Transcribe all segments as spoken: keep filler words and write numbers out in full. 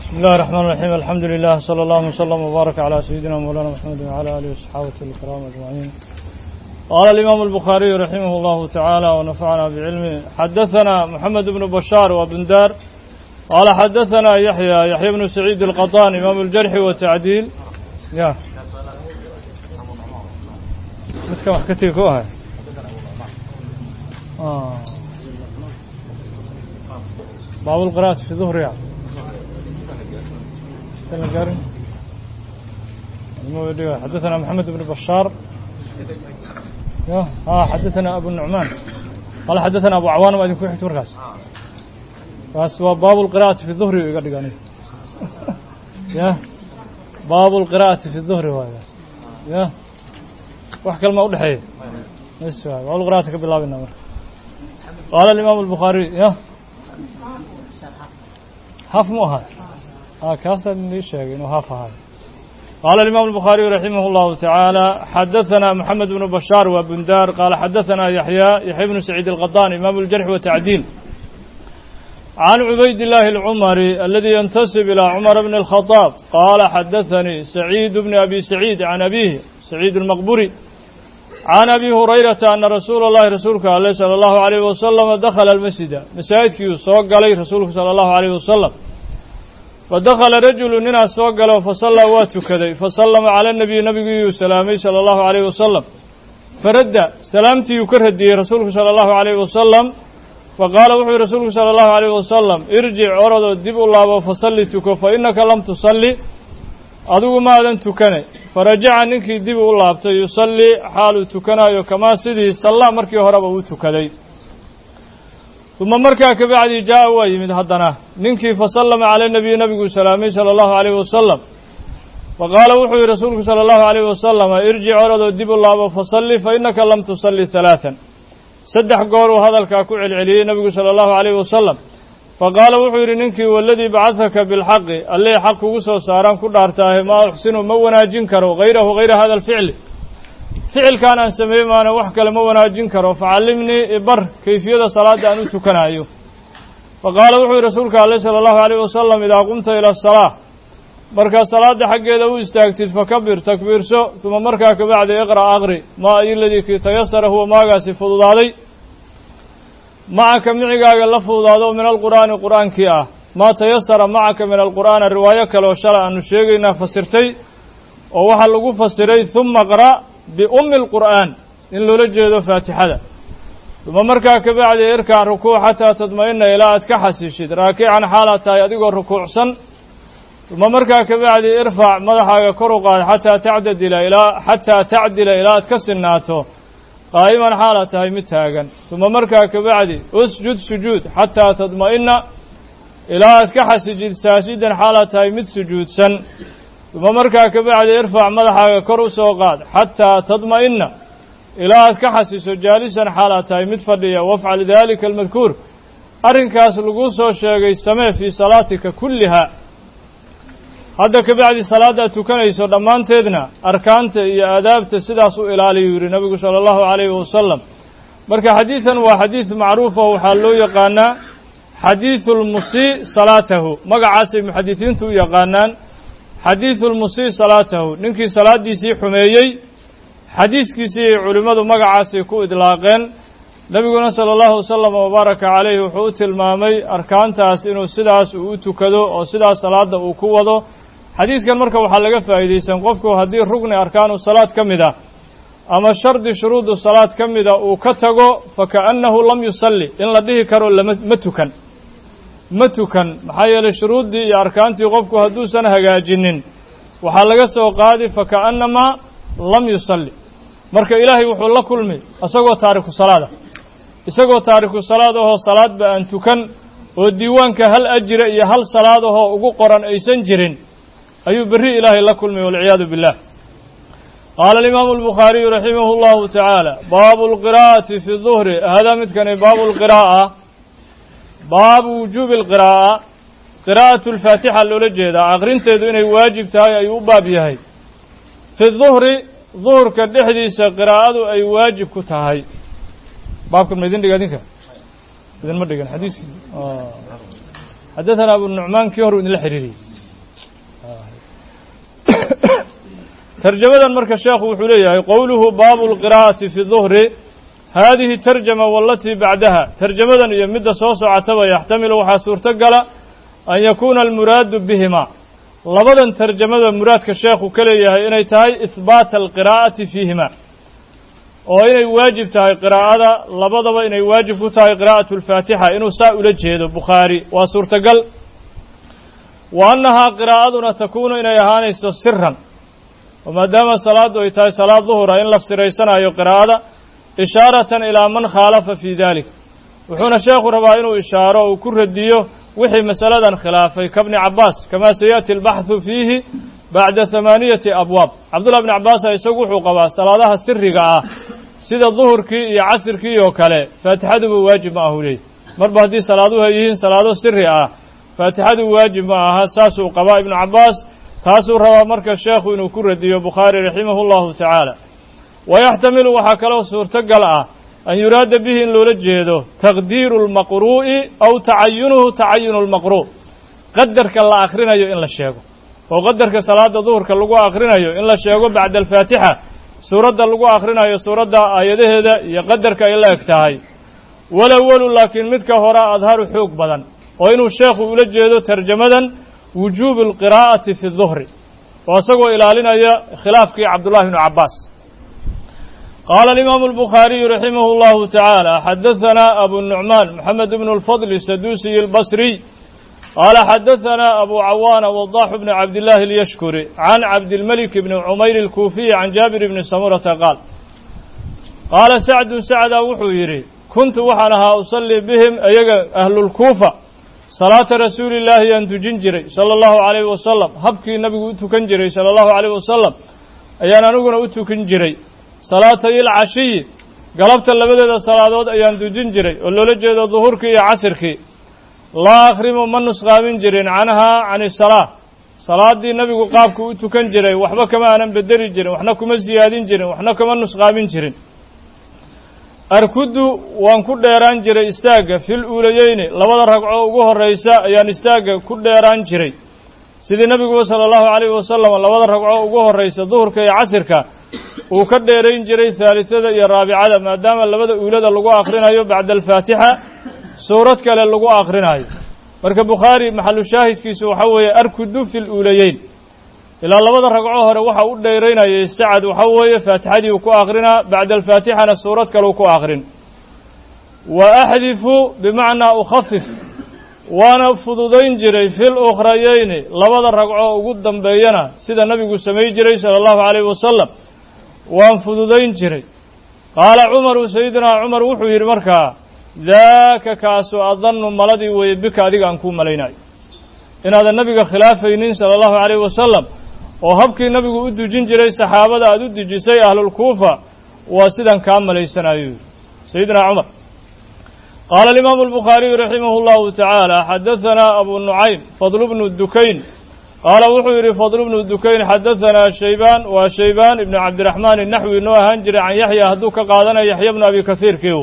بسم الله الرحمن الرحيم الحمد لله صلى الله وسلم وبارك على سيدنا مولانا محمد وعلى آله وصحبه الكرام أجمعين. قال الإمام البخاري رحمه الله تعالى ونفعنا بعلمه حدثنا محمد بن بشار وابن دار قال حدثنا يحيى يحيى بن سعيد القطان إمام الجرح والتعديل يا متكم حكيتي كوها آه باب القراءة في ظهر يعني حدثنا محمد بن بشار اه حدثنا ابو النعمان قال حدثنا ابو عوان وبعدين كوي حكي مركز بس باب القراءة في الظهر يقدقاني يا باب القراءة في الظهر هذا يا وحكى الموضوع حي اسمع باب القراءة بالله بالنمر قال الامام البخاري يا حف مو هذا اه كاسا ليش انه حف هذا قال الإمام البخاري رحمه الله تعالى حدثنا محمد بن بشار وابن دار قال حدثنا يحيى يحيى بن سعيد القطان إمام الجرح والتعديل عن عبيد الله العمري الذي ينتسب إلى عمر بن الخطاب قال حدثني سعيد بن أبي سعيد عن أبيه سعيد المقبري عن أبي هريرة أن رسول الله رسولك عليه صلى الله عليه وسلم دخل المسجد مساجد كيو سوق عليه رسولك صلى الله عليه وسلم فدخل رجل ننا سوق له فصلى واتكدي فسلم على النبي نبي سلامي صلى الله عليه وسلم فرد سلامتي يكرهدي رسولك صلى الله عليه وسلم فقال وحي رسولك صلى الله عليه وسلم ارجع عرض دب الله فصلي تكو فإنك لم تصلي أدو ما أذن تكني فرجع منك دب الله يصلي حال تكنا كما سيدي صلى مركي هرب وتكدي ثم مركا كبعد جاء ويمد هدنا ننكي فسلم على النبي نبي سلامي صلى الله عليه وسلم فقال وحي رسولك صلى الله عليه وسلم ارجع عرض الدب الله فصلي فإنك لم تصلي ثلاثا سدح قول هذا الكاكو العلي نبي صلى الله عليه وسلم فقال وحي ننكي والذي بعثك بالحق اللي حق وسو ساران كل ارتاه ما أحسن مونا جنكرو غيره غير هذا الفعل فعل كان أنسميه ما أنا وحكى لما وناجين كرو فعلمني بر كيفية صلاة أن تكنايو فقال وحي رسولك عليه صلى الله عليه وسلم إذا قمت إلى الصلاة مركا الصلاة حق إذا استاكتت فكبر تكبير سو ثم مركا كبعد اقرأ أغري ما أي الذي تيسر هو ما قاسي فضل علي معك معك اللفظ هذا من القرآن القرآن كياه ما تيسر معك من القرآن الرواية كلو شرع أن الشيء فسرتي ووحل فسري ثم قرأ بأم القرآن إن لو لجد فاتحة ثم مركا كبعد يركع ركوع حتى تطمئن إلى أتكحسيشد راكعا حالة يدق الركوع سن ثم مركا كبعد ارفع مدحك كرقا حتى تعدل إلى حتى تعدل إلى أتكسناته قائما حالة متاغا ثم مركا كبعد اسجد سجود حتى تطمئن إلى أتكحسجد ساجدا حالة متسجود سن ثم مركا كبعد ارفع مدحك كرس وقاد حتى تطمئن إلى كحسس جالسا حالتها متفضية وافعل ذلك المذكور أرنكاس لقوس وشيغي السماء في صلاتك كلها هذا كبعد صلاة تكنيس ودمان تدنا أركانت يا آدابت سداس إلى ليوري نبي صلى الله عليه وسلم مركا حديثا وحديث معروف وحلو يقانا حديث المسيء صلاته مقعاسي محدثين تو يقانان حديث المسيء صلاته ننكي صلاة دي سي حميي حديث كيسي علماء مقعاسي كو إدلاقين نبينا صلى الله وسلم وبارك عليه وحوت المامي أركان تاسينو سداس ووتو كدو أو سداس صلاة وكوضو حديث كان مركب وحلقة فايدي سنقفكو هدي ركن أركان الصلاة كمدا أما شرط شروط الصلاة كمدا وكتغو فكأنه لم يصلي إن لديه كرو لمتكن matukan maxaa yeelay shuruuddii iyo arkaantii qofku hadduusan hagaajinin waxaa laga soo qaadi fakaannamaa lam yusalli marka ilaahay wuxuu la kulmay isagoo taariku salaada isagoo taariku salaad ahoo salaadba aan tukan oo diiwaanka hal ajira iyo hal salaad ahoo ugu qoran aysan jirin ayuu berri ilaahay la kulmay walciyaadu billah qaala alimaamu albukhaariyu raximahu llahu tacaala baabu alqiraa'ati fi duhri hada midkani baabu alqiraa'a باب وجوب القراءة قراءة الفاتحة لولجيدا أقرنت إنه واجب تاي أي باب يهي في الظهر ظهر كالحديث قراءة أي واجب كتاي بابكم ميدين دقادينك إذن ما دقان حديث آه. حدثنا أبو النعمان كيهر بن الحريري ترجمة مركز الشيخ وحليه قوله باب القراءة في الظهر هذه ترجمة والتي بعدها ترجمة يمد صوص عتبة يحتمل وحاسور تقل أن يكون المراد بهما لبدا ترجمة مراد كالشيخ وكليه إني تهي إثبات القراءة فيهما وإني واجب تهي قراءة لبدا إني واجب تهي قراءة الفاتحة إنه سائل جهد بخاري واسور تقل وأنها قراءتنا تكون إني هاني سرا وما دام صلاة ويتاي صلاة ظهر إن لفسريسنا أي قراءة إشارة إلى من خالف في ذلك وحون الشيخ ربائنه إشارة وكر الديو وحي مسألة خلافي كابن عباس كما سيأتي البحث فيه بعد ثمانية أبواب عبد الله بن عباس يسوق قوا صلاة السر قاء سيد الظهر كي عصر كي وكله فاتحة واجب معه لي مربع دي صلاة هيين صلاة السر قاء فاتحة واجب معها ساسو قوا ابن عباس تاسو روا مركز الشيخ إنه كر الديو بخاري رحمه الله تعالى ويحتمل وحكله سورة قلعة أن يراد به إن لورجيده تقدير المقروء أو تعينه تعين المقروء قدرك الله آخرين أيو إن لشيغو وقدرك صلاة الظهر كاللغو آخرين أيو إن لشيغو بعد الفاتحة سورة اللغو آخرين أيو سورة آياده هذا يقدرك إلا اكتهاي والأول لكن متك هراء أظهر حوق بدن وإنه الشيخ يلجيده ترجمة وجوب القراءة في الظهر وصقوا إلى لنا خلاف كي عبد الله بن عباس قال الإمام البخاري رحمه الله تعالى حدثنا أبو النعمان محمد بن الفضل السدوسي البصري قال حدثنا أبو عوان وضاح بن عبد الله اليشكري عن عبد الملك بن عمير الكوفي عن جابر بن سمرة قال قال سعد سعد وحويري كنت وحنها أصلي بهم أيها أهل الكوفة صلاة رسول الله أن تجنجري صلى الله عليه وسلم هبكي النبي أتكنجري صلى الله عليه وسلم أيانا نقول أتكنجري صلاة العشي قلبت اللبدة صلاة أيان دجن جري ولولا جيد ظهورك يا عصرك لا أخرم من نسقامين جرين عنها عن الصلاة صلاة دي النبي قابك وتكن جري وحبا كما أنا بدري جرين وحنا كما زيادين جرين وحنا كما نسقامين جرين أركض وان كل يران جري استاق في الأوليين لبدا رقعوا وقوه الرئيساء أيان استاق كل يران جري سيدي النبي صلى الله عليه وسلم لبدا رقعوا وقوه الرئيساء ظهورك يا عصرك وكديرين جري ثالثة يا رابعة ما دام لبدا أولاد اللقاء آخرين بعد الفاتحة سورة كلا اللقاء آخرين مركب بخاري محل شاهد كيسو حوي أركض في الأوليين إلى لبدا رقعوها روحا وديرين يسعد وحوي فاتحة وكو آخرين بعد الفاتحة سورة كلا وكو آخرين وأحذف بمعنى أخفف وانا فضودين جري في الأخريين لبدا رقعوه قدام بينا سيدا النبي سمي جري صلى الله عليه وسلم وانفذودين جري قال عمر سيدنا عمر وحوير مركا ذاك كاسو أظن ملدي ويبك أديك أنكم مليناي إن هذا النبي خلافين صلى الله عليه وسلم وهبك النبي أدو جنجري صحابة أدو جسي أهل الكوفة وسيدا كامل ليسنا سيدنا عمر قال الإمام البخاري رحمه الله تعالى حدثنا أبو النعيم فضل بن الدكين قال وحير فضل بن الدكين حدثنا شيبان وشيبان ابن عبد الرحمن النحوي نوى هنجر عن يحيى هدوك قادنا يحيى بن أبي كثير كيو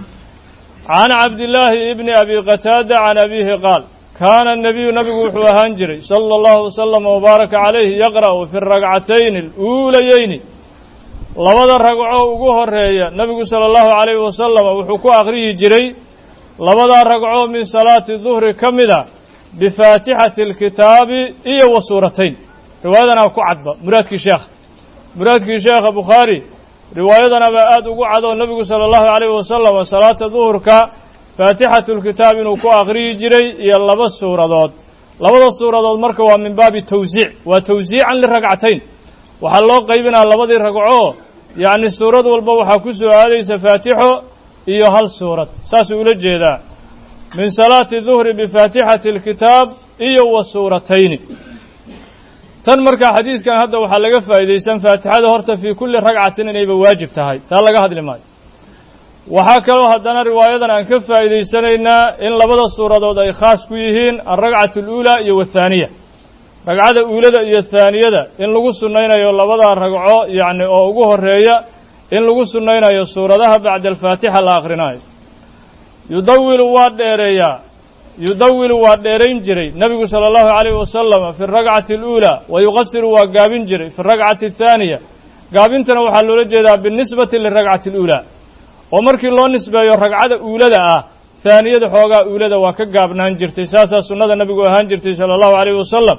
عن عبد الله ابن أبي قتادة عن أبيه قال كان النبي نبي وحوى هنجري صلى الله وسلم وبارك عليه يقرأ في الرقعتين الأوليين لبدا رقعه وقوه الرئية نبي صلى الله عليه وسلم وحكو أغريه جري لبدا رقعه من صلاة الظهر كمدا بفاتحة الكتاب إيه وسورتين روايتنا كعدبة مرادك شيخ مرادك شيخ بخاري روايتنا بآد وقعد النبي صلى الله عليه وسلم صلاة الظهر كفاتحة الكتاب وكو أغري جري يلا بس سورة دود لبدا السورة دود مركوا من باب التوزيع وتوزيعا للرقعتين وحلو قيبنا لبدا رقعوه يعني السورة والبوحة كسو هذه فاتحة إيه هل سورة ساسو لجيدا من صلاة الظهر بفاتحة الكتاب إيه والسورتين تنمرك حديث كان هذا وحلقة فإذا سن فاتحة هرت في كل ركعة إنه بواجب تهاي تلاقى هذا الماء وحكوا هذانا رواية عن كفة إذا سنينا إن لبض السورة ضد خاص كيهين الركعة الأولى والثانية ركعة الأولى هي الثانية ده إن لقوا سنينا يلا بضع الركعة يعني أوجه الرئية إن لقوا سنينا يسورة ده بعد الفاتحة الآخرين يدور واد ريا يدول وديرين جري نبي صلى الله عليه وسلم في الركعة الأولى ويقصر وقابين جري في الركعة الثانية قابنتنا وحلو لجدا بالنسبة للركعة الأولى ومركي الله نسبة الركعة الأولى دا ثانية حوغا أولى دا وكقابنا جرتي ساسا سنة النبي وهان جرتي صلى الله عليه وسلم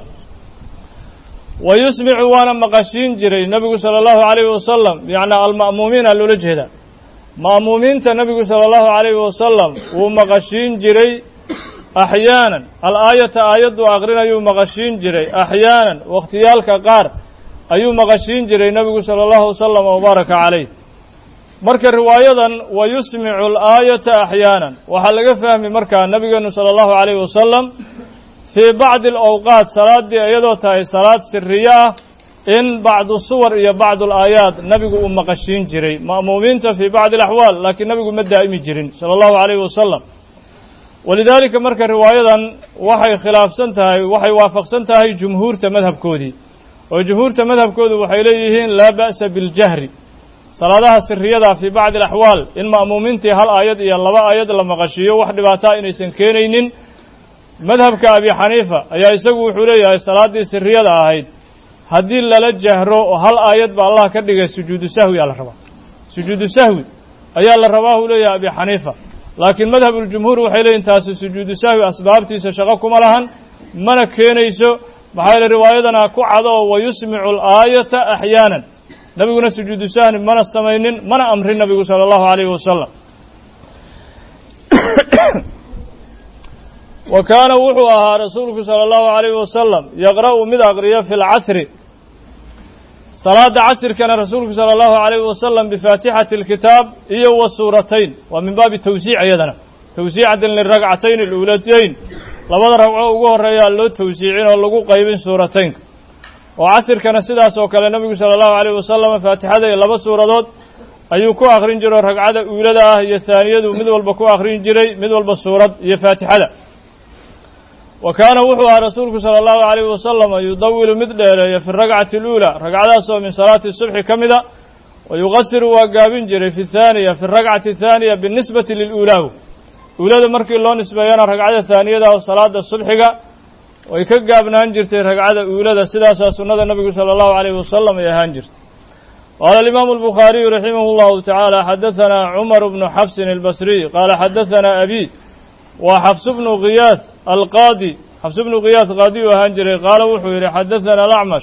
ويسمع وانا مقاشين جري النبي صلى الله عليه وسلم يعني المأمومين اللو لجهدا مأمومين النبي صلى الله عليه وسلم ومقاشين جري أحيانا الآية آيات وآخرين أيو مقاشين جري أحيانا واختيالك قار أيو مقاشين جري النبي صلى الله عليه وسلم وبارك عليه مركا رواية ويسمع الآية أحيانا وحلق فهم مركا النبي صلى الله عليه وسلم في بعض الأوقات صلاة دي أيضا صلاة سرية إن بعض الصور إيا بعض الآيات نبي أم قشين جري مأمومين في بعض الأحوال لكن نبي أم الدائم جرين صلى الله عليه وسلم ولذلك مركا رواية وحي خلاف سنتهي وحي وافق سنتهي جمهور مذهب كودي وجمهور مذهب كودي وحي إليهن لا بأس بالجهر صلاة سرية في بعض الأحوال إن مأمومين هل آيات إيا الله آيات لما قشيه وحد باتا إن يسنكينين madhabka abi xaniifa ayaa isagu wuxuu leeyahay salaadii sirriyada ahayd haddii lala jahro oo hal aayad ba allah ka dhigay sujuudu sahwi ayaa la rabaa sujuudu sahwi ayaa la rabaa uu leeyahay abi xaniifa laakiin madhabul jumhuur waxay leeyihiin taasi sujuudu sahwi asbaabtiisa shaqo kuma lahan mana keenayso maxaa la riwaayadana ku cado oo yusmicu al-aayata ahyaanan nabiguna sujuudu sahwi mana samaynin mana amrin nabigu sallallahu alayhi wasallam وكان وحوها رسولك صلى الله عليه وسلم يقرأ من أقرية في العصر صلاة عصر كان رسولك صلى الله عليه وسلم بفاتحة الكتاب هي والسورتين ومن باب التوسيع أيضا توسيع للركعتين الأولتين لما ركعوا وقوه الرجال له توسيعين ولقوا قيبين سورتين وعصر كان سيدا سوكال النبي صلى الله عليه وسلم فاتحة لبا سورة أيوكو آخرين جرى ركعة أولى هي الثانية ومدول بكو آخرين جري مدول بالسورة هي فاتحة وكان وحوها رسولك صلى الله عليه وسلم يطول مثل في الركعة الأولى ركعة من صلاة الصبح كمدة ويغسر وقابين جري في الثانية في الركعة الثانية بالنسبة للأولى أولاد مركي الله نسبة يانا ركعة الثانية وصلاة الصبح ويكقابنا هنجرت ركعة أولاد سداسة سنة النبي صلى الله عليه وسلم يا هنجرت قال الإمام البخاري رحمه الله تعالى حدثنا عمر بن حفص البصري قال حدثنا أبي وحفص بن غياث القاضي حفص بن غياث قاضي وهنجري قال وحوير حدثنا الأعمش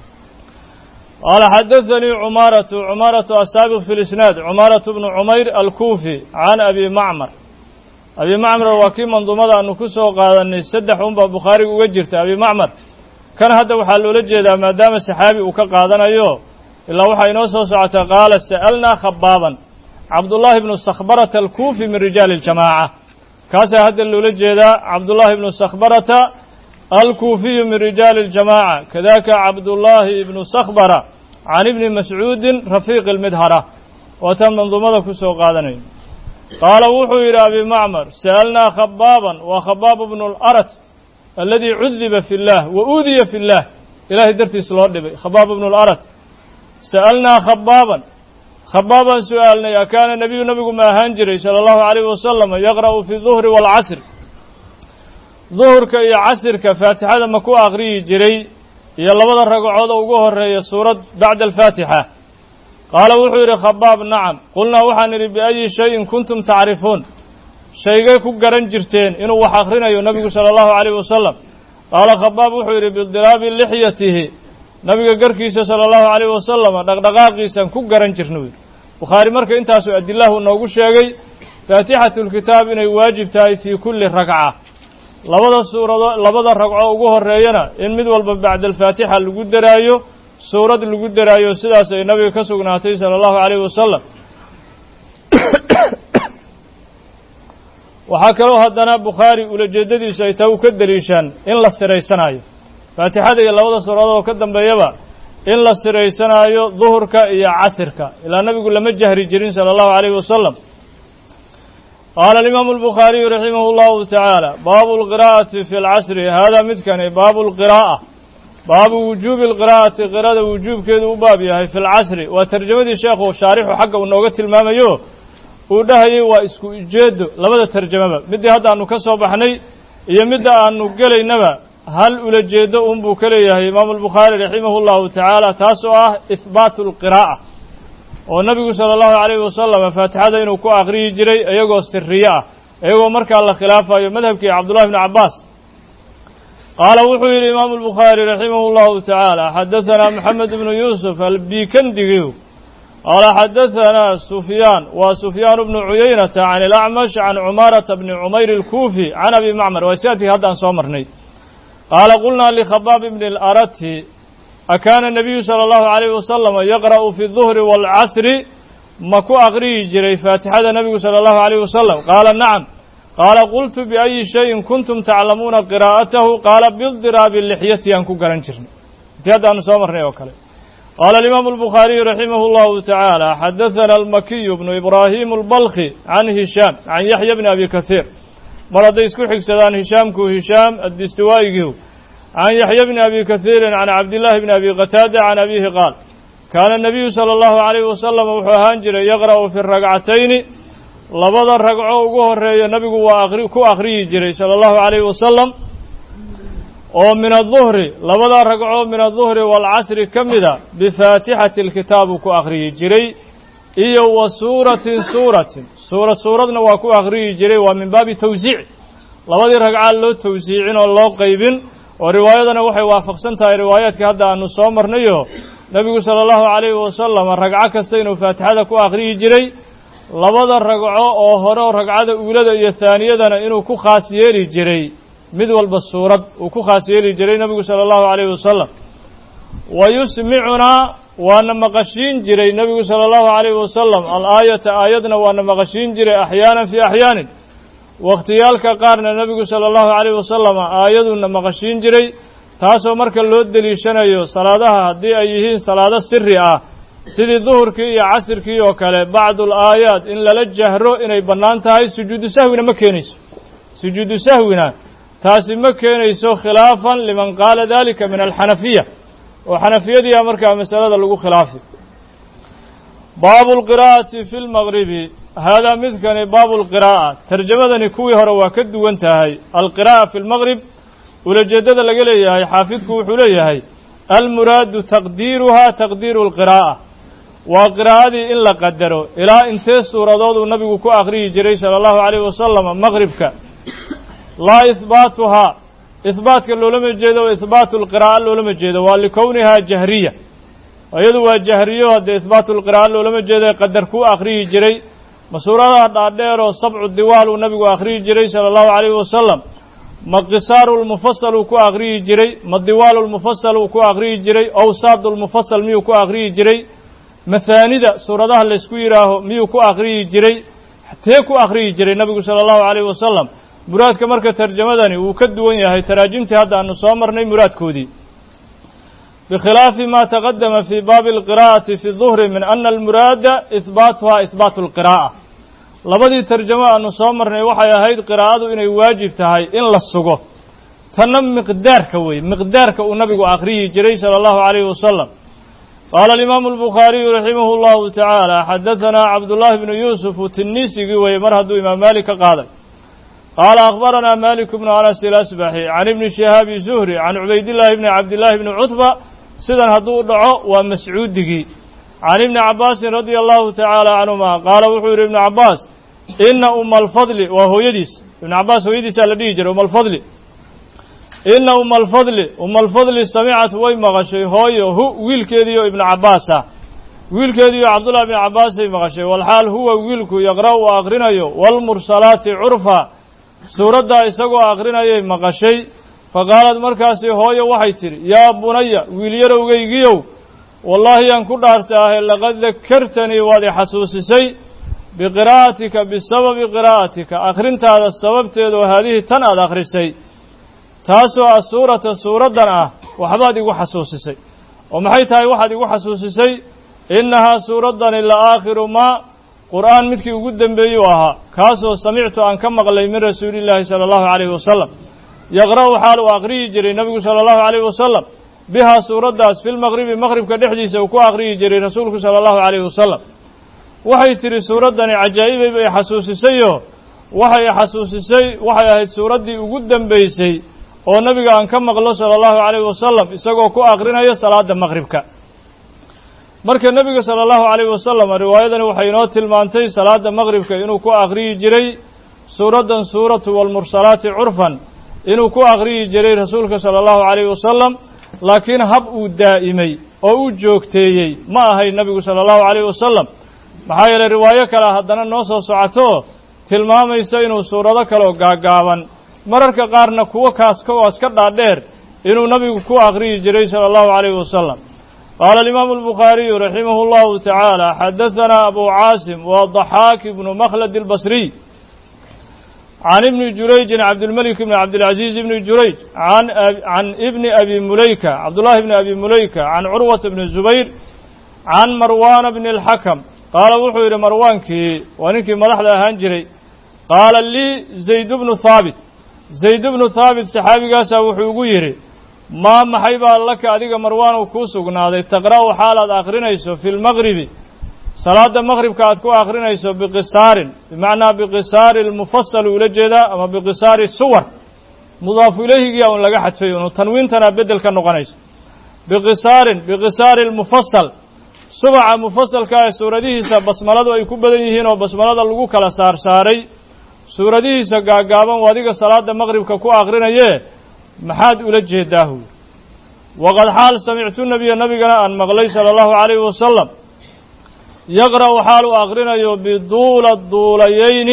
قال حدثني عمارة عمارة السابق في الإسناد عمارة بن عمير الكوفي عن أبي معمر أبي معمر وكي منظومة أنه كسو قال أن يسدح أم بخاري وجرت أبي معمر كان هذا وحلو لجيدا ما دام السحابي وكقادنا يو إلا وحي نوسو ساعة قال سألنا خبابا عبد الله بن الصخبرة الكوفي من رجال الجماعة كاسا هذا اللي جدا عبد الله بن صخبرة الكوفي من رجال الجماعة كذاك عبد الله بن صخبرة عن ابن مسعود رفيق المدهرة وتم منظومة كسو قادنين قال وحو إلى أبي معمر سألنا خبابا وخباب بن الأرت الذي عذب في الله وأوذي في الله إلهي درتي سلوه خباب بن الأرت سألنا خبابا خبابا سؤالنا يا كان النبي نبي ما هنجري صلى الله عليه وسلم يقرأ في الظهر والعصر ظهرك يا عصرك فاتحة ما كو أغري جري يلا بدر ركعود وجوه الرئي سورة بعد الفاتحة قال وحير خباب نعم قلنا وحنري بأي شيء كنتم تعرفون شيء كو جرنجرتين إنه وحاخرين يا النبي صلى الله عليه وسلم قال خباب وحير بالضراب لحيته نبي قركيسة صلى الله عليه وسلم دقدقاقيسا كو جرنجرنوي بخاري مركا انتاسو أدي الله ونوغو شيغي فاتحة الكتاب إنه واجب تاي في كل ركعة لبدا سورة لبدا ركعة ugu horeeyana in mid walba bacda al-Fatiha lagu daraayo suurad lagu daraayo sidaas ay nabiga ka sugnaatay sallallahu alayhi wasallam waxa kale oo hadana Bukhari ula jeedadiisa ay taw ka daliishan in la siraysanayo Fatihada iyo labada suuradood oo ka dambeeyaba in la siraysanayo dhuhurka iyo casirka ila nabigu lama jahri jirin sallallahu alayhi wasallam قال الإمام البخاري رحمه الله تعالى باب القراءة في العصر هذا متكن باب القراءة باب وجوب القراءة قراءة وجوب كذا بابها في العصر وترجمة الشيخ وشارح حقه ونوقت الماميو وده هي واسكو جد لبدا ترجمة بدي هذا أنه كسب بحني iyo midda aanu gelaynaba hal ula jeedo un buu ka leeyahay imaamu albukhaari raximahu llahu tacaala taas oo ah ihbaatu alqiraa'a oo nabigu sala allahu calayhi wasalam faatixada inuu ku aqriyi jiray iyagoo siriye ah iyagoo markaa la khilaafayo madhabkii cabdullahi bni cabbaas qaala wuxuu yidhi imaamu albukhaari raximahu llahu tacaala xadahanaa moxamed bnu yuusuf albikandigiu qaala xadahanaa sufyaan waa sufyaan bnu cuyaynata can ilacmash can cumaarata bni cumayr alkuufi can abi macmar waa siaadkii haddaan soo marnay qaala qulnaa likhabaab bni اlarati akaana الnabiyu salى اllahu عalayh wasalam yaqra'u fi الظuhri wاlcasri ma ku aqriyi jiray faatixada nebigu salى اllahu عalayh wasalam qaala nacam qaala qultu biأyi shayin kuntum taclamuuna qiraa'atahu qaala bidiraabi lixyati aan ku garan jirnay intii haddaanu soo marnay oo kale qaala alimaamu albukhaariyu raximah اllahu tacaala xadaثana almakiyu bnu ibraahimu اlbalki can hishaam can yaxya bni abi kahiir mar hadday isku xigsadaan hishaamku hishaam addistiwaa'igiu can yaxya bni abi kahiirin can cabdillaahi bni abi qataada can abihi qaal kaana الnabiyu salى اllahu عalayh wasalam wuxuu ahaan jiray yaqra'u fi ragcatayni labada ragco ugu horeeya nabigu waa aqri ku akhriyi jiray salى اllahu عalayh wasalam oo min aلظuhri labada ragco min aلظuhri wاlcasri ka mida bifaatixati اlkitaab uu ku akhriyi jiray iyo wa suuratin suuratin suurad suuradna waa ku akhriyi jiray waa min baabi tawsiic labadii ragcaa loo tawsiicin oo loo qaybin oo riwaayadana waxay waafaqsan tahay riwaayaadkii hadda aanu soo marnayo nebigu sala allahu calayhi wasalam ragco kasta inuu faatixada ku akhriyi jiray labada ragco oo hore oo ragcada uulada iyo haaniyadana inuu ku khaas yeeli jiray mid walba suurad uu ku khaas yeeli jiray nebigu sala allahu calayhi wasalam wa yusmicunaa waana maqashiin jiray nebigu sala allahu calayhi wasalam al-aayata aayadna waana maqashiin jiray axyaanan fii axyaanin wakhtiyaalka qaarna nebigu sala allahu calayhi wasalam aayaduna maqashiin jiray taasoo marka loo deliishanayo salaadaha haddii ay yihiin salaado siri ah sidii duhurkii iyo casirkii oo kale bacdu alaayaat in lala jahro inay bannaan tahay sujuudu sahwina ma keenayso sujuudu sahwina taasi ma keenayso khilaafan liman qaala dalika min alxanafiya oo xanafiyadiia markaa masalada lagu khilaafi baabu lqiraa'ati fi lmagribi haadaa midkani baabu lqiraa'a tarjamadani kuwii hore waa ka duwan tahay alqiraa'a fi lmagrib ulajeeddada laga leeyahay xaafidku wuxuu leeyahay almuraadu taqdiiruhaa taqdiiru lqiraa'a waa qiraa'adii in la qadaro ilaa intee suuradood uu nabigu ku akhriyi jiray sala allahu calayhi wasalam maqribka laa ihbaatuhaa ihbaatka loolama jeedo o ihbaatu lqiraa'a loolama jeedo waa likownihaa jahriya iyadu waa jahriyo haddee ihbaatu lqiraa'a loolama jeedo qadar ku akhriyi jiray ma suuradaha dhaadheer oo sabcu diwaal uu nabigu akhriyi jiray sala allahu calayhi wasalam ma qisaaru lmufasal uu ku akhriyi jiray ma diwaalu lmufasal uu ku akhriyi jiray awsaadu lmufasal miyuu ku akhriyi jiray mahaanida suuradaha laysku yidhaaho miyuu ku akhriyi jiray tee ku akhriyi jiray nabigu sala allahu calayhi wasalam muraadka marka tarjamadani wuu ka duwan yahay taraajimtii hadda aanu soo marnay muraadkoodii bikhilaafi ma taqadama fi baabi alqiraa'ati fi duhri min ana almuraada ihbaatuha ihbaatu lqiraa'a labadii tarjamo aanu soo marnay waxay ahayd qiraa'adu inay waajib tahay in la sugo tanna miqdaarka wey miqdaarka uu nabigu akhriyi jiray sala allahu calayhi wasalam qaala alimaamu albukhaariyu raximahu llahu tacaala xadahanaa cabdullaahi bnu yuusuf tinniisigii weye mar hadduu imaam maalik ka qaaday qaala akhbaranaa malik bnu anas ilasbaxi can ibni shihaabi zuhri can cubaydillaahi bni cabdillaahi bni cutba sidan hadduu dhaco waa mascuudigii can ibni cabbaasin radia allahu tacaala canhuma qaala wuxuu yidhi ibnu cabbaas ina uma alfadli waa hooyadiis ibnu cabbaas hooyadiisaa la dhihi jiray uma alfadli ina uma alfadli uma alfadli samicat way maqashay hooyo hu wiilkeediioo ibnu cabbaasa wiilkeediiyo cabdullahi bni cabbaasay maqashay walxaal huwa wiilku yaqra'u u akhrinayo waalmursalaati curfa suuraddaa isagoo akhrinayay maqashay faqaalad markaasi hooyo waxay tidhi yaa bunaya wiil yarowgaygiyow wallaahi yaan ku dhaartaahe laqad dakartanii waad i xasuusisay biqiraa'atika bisababi qiraa'atika akhrintaada sababteedoo haadihii tan aad akhrisay taasoo ah suurata suuraddan ah waxbaad igu xasuusisay oo maxay tahay waxaad igu xasuusisay innahaa suuraddani la aakhiru maa qur'aan midkii ugu dembeeyuu ahaa kaasoo samictu aan ka maqlay min rasuulillaahi sala allahu calayhi wasalam yaqra'u xaal uu akhriyi jiray nebigu sala allahu calayhi wasalam bihaa suuraddaas fi lmaqribi maqribka dhexdiisa uu ku akhriyi jiray rasuulku sala allahu calayhi wasalam waxay tidhi suuraddani cajaa'ibay bay xasuusisayoo waxay xasuusisay waxay ahayd suuraddii ugu dambaysay oo nabiga aan ka maqlo sala allahu calayhi wasalam isagoo ku aqrinaya salaada maqribka marka nebiga sala allahu calayhi wasalam riwaayadani waxay inoo tilmaantay salaada maqribka inuu ku aqriyi jiray suuraddan suuratu walmursalaati curfan inuu ku aqriyi jiray rasuulka sala allahu calayhi wasalam laakiin hab uu daa'imay oo uu joogteeyey ma ahay nebigu sala allahu calayhi wasalam maxaa yeelay riwaayo kale haddana noo soo socoto tilmaamaysa inuu suurado kaleoo gaagaaban mararka qaarna kuwo kaas kawaas ka dhaadheer inuu nabigu ku aqriyi jiray sala allahu calayhi wasalam qaala alimaamu albukhaariyu raximahu llahu tacaala xadahanaa abu caasim wa daxaak ibnu makhlad albasriy can ibni jurayjin cabdilmelik ibni cabdilcaziiz ibni jurayj an can ibni abi mulayka cabdullahi ibni abi mulayka can curwata bni zubayr can marwaana bni alxakam qaala wuxuu yidhi marwaankii waa ninkii madaxda ahaan jiray qaala lii zayd bnu haabit zayd bnu haabit saxaabigaasaa wuxuu igu yidhi maa maxay baa laka adiga marwaanow kuu sugnaaday taqra'u xaalaad akhrinayso fi lmaqribi salaada maqribka aad ku akhrinayso biqisaarin bimacnaa biqisaari lmufasal ula jeedaa ama biqisaari suwar mudaafu ilayhigiya un laga xadfay unu tanwiintana beddel ka noqonayso biqisaarin biqisaari lmufasal subaca mufasalka ee suuradihiisa basmaladu ay ku badan yihiin oo basmalada lagu kala saar saaray suuradihiisa gaagaaban oo adiga salaada maqribka ku akrinayee maxaad ula jeedaahu waqad xaal samictu nabiya nabigana aan maqlay sala allahu calayhi wasalam yaqra'u xaal uu akrinayo biduula duulayayni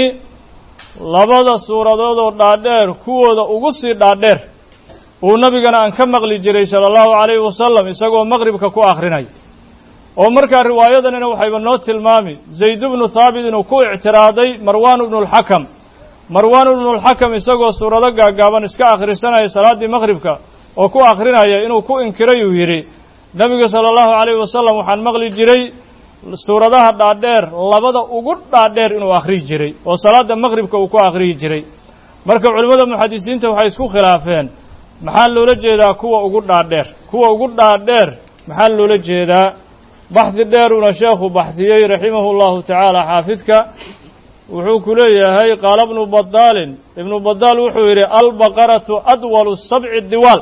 labada suuradoodoo dhaadheer kuwooda ugu sii dhaadheer uu nabigana aan ka maqli jiray sala allahu calayhi wasalam isagoo maqribka ku akrinaya oo markaa riwaayadanina waxayba noo tilmaami zayd bnu haabit inuu ku ictiraaday marwaan ibnu alxakam marwaan ibnu alxakam isagoo suurado gaagaaban iska akhrisanaya salaaddii maqribka oo ku akhrinaya inuu ku inkiray uu yidhi nebiga sala allahu calayhi wasalam waxaan maqli jiray suuradaha dhaadheer labada ugu dhaadheer inuu akhriyi jiray oo salaadda maqribka uu ku akhriyi jiray marka culimmada muxadisiinta waxay isku khilaafeen maxaa loola jeedaa kuwa ugu dhaadheer kuwa ugu dhaadheer maxaa loola jeedaa baxdi dheeruna sheekhu baxdiyey raximahu llahu tacaala xaafidka wuxuu ku leeyahay qaala ibnu badaalin ibnu badaal wuxuu yidhi albaqaratu adwalu sabci diwaal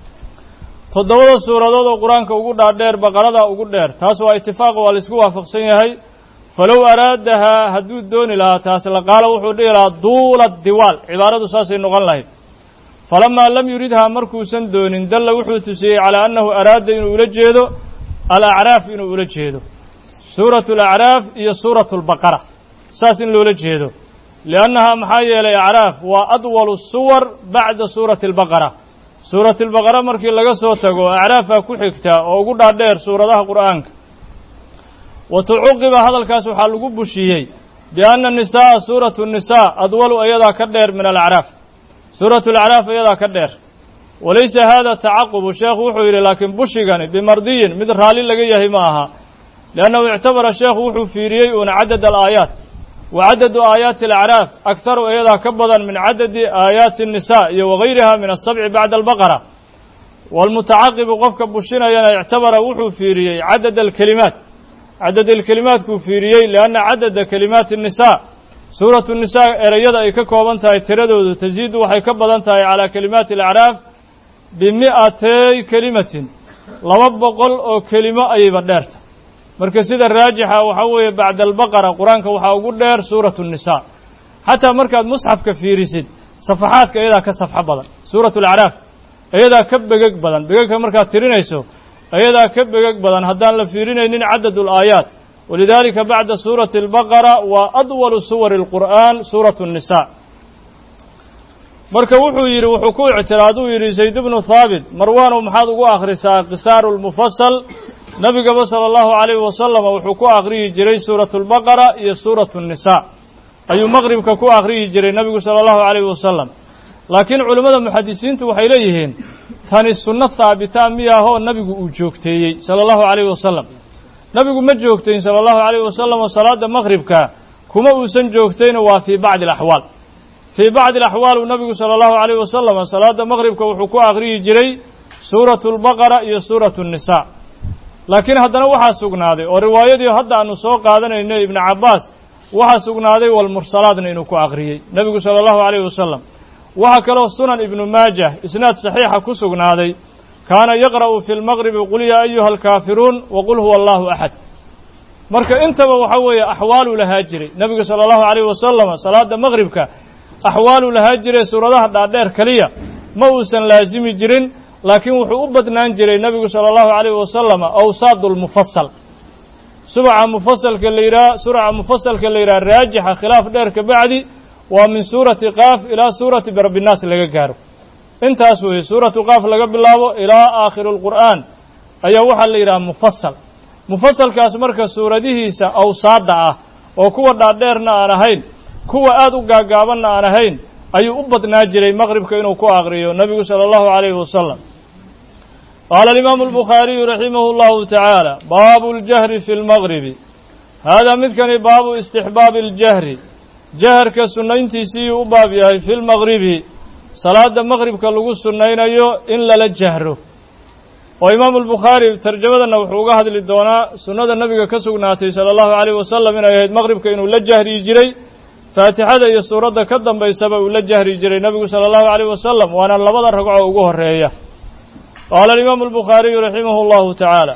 toddobada suuradood oo qur-aanka ugu dhaadheer baqaradaa ugu dheer taas waa itifaaq waa la isku waafaqsan yahay falow araadahaa hadduu dooni lahaa taas la qaala wuxuu dhihi lahaa duula diwaal cibaaradu saasay noqon lahayd falamaa lam yuridhaa markuusan doonin dalla wuxuu tusiyey calaa annahu araada inuu ula jeedo alacraaf inuu ula jeedo suuratu alacraaf iyo suuratu albaqara saas in loola jeedo liannahaa maxaa yeelay acraaf waa adwalu suwar bacda suurati albaqara suurati albaqara markii laga soo tago acraafaa ku xigtaa oo ugu dhaadheer suuradaha qur'aanka wa tucuqiba hadalkaas waxaa lagu bushiyey bianna nisaa'a suuratu nisaa adwalu ayadaa ka dheer min alacraaf suuratu alacraaf ayadaa ka dheer walaysa hada tacaqubu sheekhu wuxuu yidhi laakiin bushigani bimardiyin mid raalli laga yahay ma aha liannahu ictabara sheekhu wuxuu fiiriyey uuna cadad alaayaat wa cadadu aayaati alacraaf akharu ayadaa ka badan min cadadi aayaati الnisaa iyo wagayriha min asabci bacda albaqara waalmutacaqibu qofka bushinayana ictabara wuxuu fiiriyey cadad alkelimaat cadad alkelimaadkuu fiiriyey lianna cadada kelimaati الnisaa suuratu nisaa ereyada ay ka kooban tahay tiradoodu tasiidu waxay ka badan tahay calaa kelimaati alacraaf bimi'atay kelimatin laba boqol oo kelimo ayayba dheerta marka sida raajixa waxaa weeye bacda albaqara qur-aanka waxaa ugu dheer suuratu الnisaa xataa markaad musxafka fiirisid safaxaadka iyadaa ka safxo badan suuratu alacraaf iyadaa ka begeg badan begegka markaad tirinayso iyadaa ka begeg badan haddaan la fiirinaynin cadad ulaayaat walidaalika bacda suurati albaqara waa adwalu suwari اlqur'aan suuratu الnisaa marka wuxuu yidhi wuxuu ku ictiraaduu yidhi zayd bnu haabit marwaanow maxaad ugu akhrisaa qisaaru lmufasal nebigaba sala allahu calayhi wasalam wuxuu ku akhriyi jiray suuratu albaqara iyo suuratu الnisaa ayuu maqribka ku akhriyi jiray nebigu sala allahu calayhi wasalam laakiin culimmada muxadisiintu waxay leeyihiin tani sunno haabitaa miyaahoo nebigu uu joogteeyey sala allahu calayhi wasalam nebigu ma joogtayn sala allahu calayhi wasalam oo salaada maqribka kuma uusan joogtayna waa fii bacdi alaxwaal fii bacdi alaxwaal uu nebigu sala allahu calayhi wasalam salaada maqribka wuxuu ku akhriyi jiray suuratu albaqara iyo suuratu الnisaa laakiin haddana waxaa sugnaaday oo riwaayadii hadda aanu soo qaadanayno ibnu cabbaas waxaa sugnaaday walmursalaadna inuu ku aqriyey nebigu sala allahu calayhi wasalam. waxaa kaloo sunan ibnu maajah isnaad saxiixa ku sugnaaday kaana yaqra'u fi lmaqribi qul yaa ayuha alkaafiruun waqul huwa allahu axad. marka intaba waxa weeye axwaaluu lahaa jiray nebigu sala allahu calayhi wasalam salaada maqribka axwaaluu lahaa jiray suuradaha dhaadheer keliya ma uusan laasimi jirin, laakiin wuxuu u badnaan jiray nebigu sala allahu calayhi wasalam awsaadu lmufasal subaca mufasalka la yidhaha suraca mufasalka la yidhaha raajixa khilaaf dheer ka bacdi waa min suurati qaaf ilaa suurati birabbinaas laga gaaro. intaas weeye suuratu qaaf laga bilaabo ilaa aakhiru lqur'aan ayaa waxaa la yidhaha mufasal. mufasalkaas marka suuradihiisa awsaadda ah oo kuwa dhaadheerna aan ahayn kuwa aad u gaagaabanna aan ahayn ayuu u badnaa jiray maqribka inuu ku aqriyo nebigu sala allahu calayhi wasalam. qaala alimaamu albukhaariyu raximahu llahu tacaala baabu ljahri fi lmaqribi. haadaa midkani baabu istixbaabi aljahri jaharka sunnayntiisiiyuu u baab yahay fi lmaqribi salaada maqribka lagu sunnaynayo in lala jahro. oo imaamu albukhaari tarjamadana wuxuu uga hadli doonaa sunnada nebiga ka sugnaatay sala allahu calayhi wasalam inay ahayd maqribka inuu la jahri jiray, faatixada iyo suuradda ka dambaysaba uu la jahri jiray nebigu sala allahu calayhi wasalam, waana labada ragco ugu horeeya. qaala alimaamu albukhaariyu raximahu llahu tacaala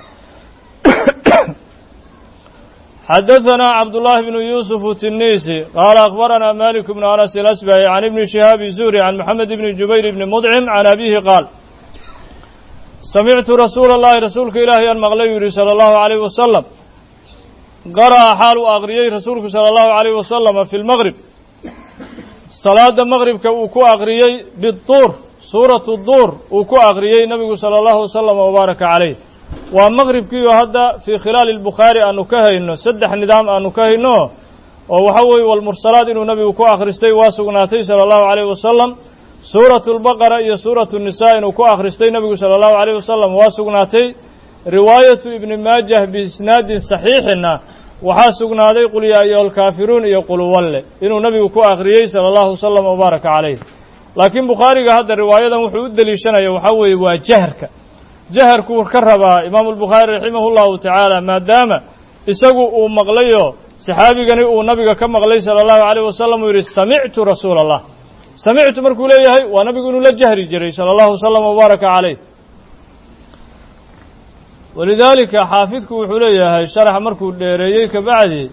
xadaثana cabdullahi bnu yuusuf tinisi qaala akhbaranaa malik bnu anas alasbahi can ibni shihaabi zuhri can moxamed ibni jubayr ibni mudcim can abihi qaal samictu rasuula allahi rasuulka ilaahay aan maqlay yuu yihi sala allahu calayhi wasalam qara'a xaal uu aqriyey rasuulku sala allahu calayhi wasalama fi lmaqrib salaada maqribka uu ku aqriyey biduur suuratu duur uu ku aqriyey nebigu sala allahu wasalam wabaaraka calayh. waa maqribkiiyo hadda fii khilaali lbukhaari aanu ka hayno saddex nidaam aanu ka hayno oo waxa weeye walmursalaad inuu nebigu ku akhristay waa sugnaatay sala allahu calayhi wasalam. suuratu lbaqara iyo suuratu nisaa inuu ku akhristay nebigu sala allahu calayhi wasalam waa sugnaatay. riwaayatu ibni maajah biisnaadin saxiixina waxaa sugnaaday qul yaa ayuha alkaafiruun iyo qulwalle inuu nebigu ku akhriyey sala allahu wasalam wabaaraka calayh. laakiin bukhaariga hadda riwaayadan wuxuu u deliishanaya waxaa weeye waa jaharka jaharkuu ka rabaa imaamu albukhaari raximahu llahu tacaala maadaama isagu uu maqlayo saxaabigani uu nabiga ka maqlay sala allahu calayh wasalam uu yidhi samictu rasuula allah. samictu markuu leeyahay waa nabigu inuu la jahri jiray sala allahu wasalam wabaaraka calayh. walidaalika xaafidku wuxuu leeyahay sharaxa markuu dheereeyey ka bacdi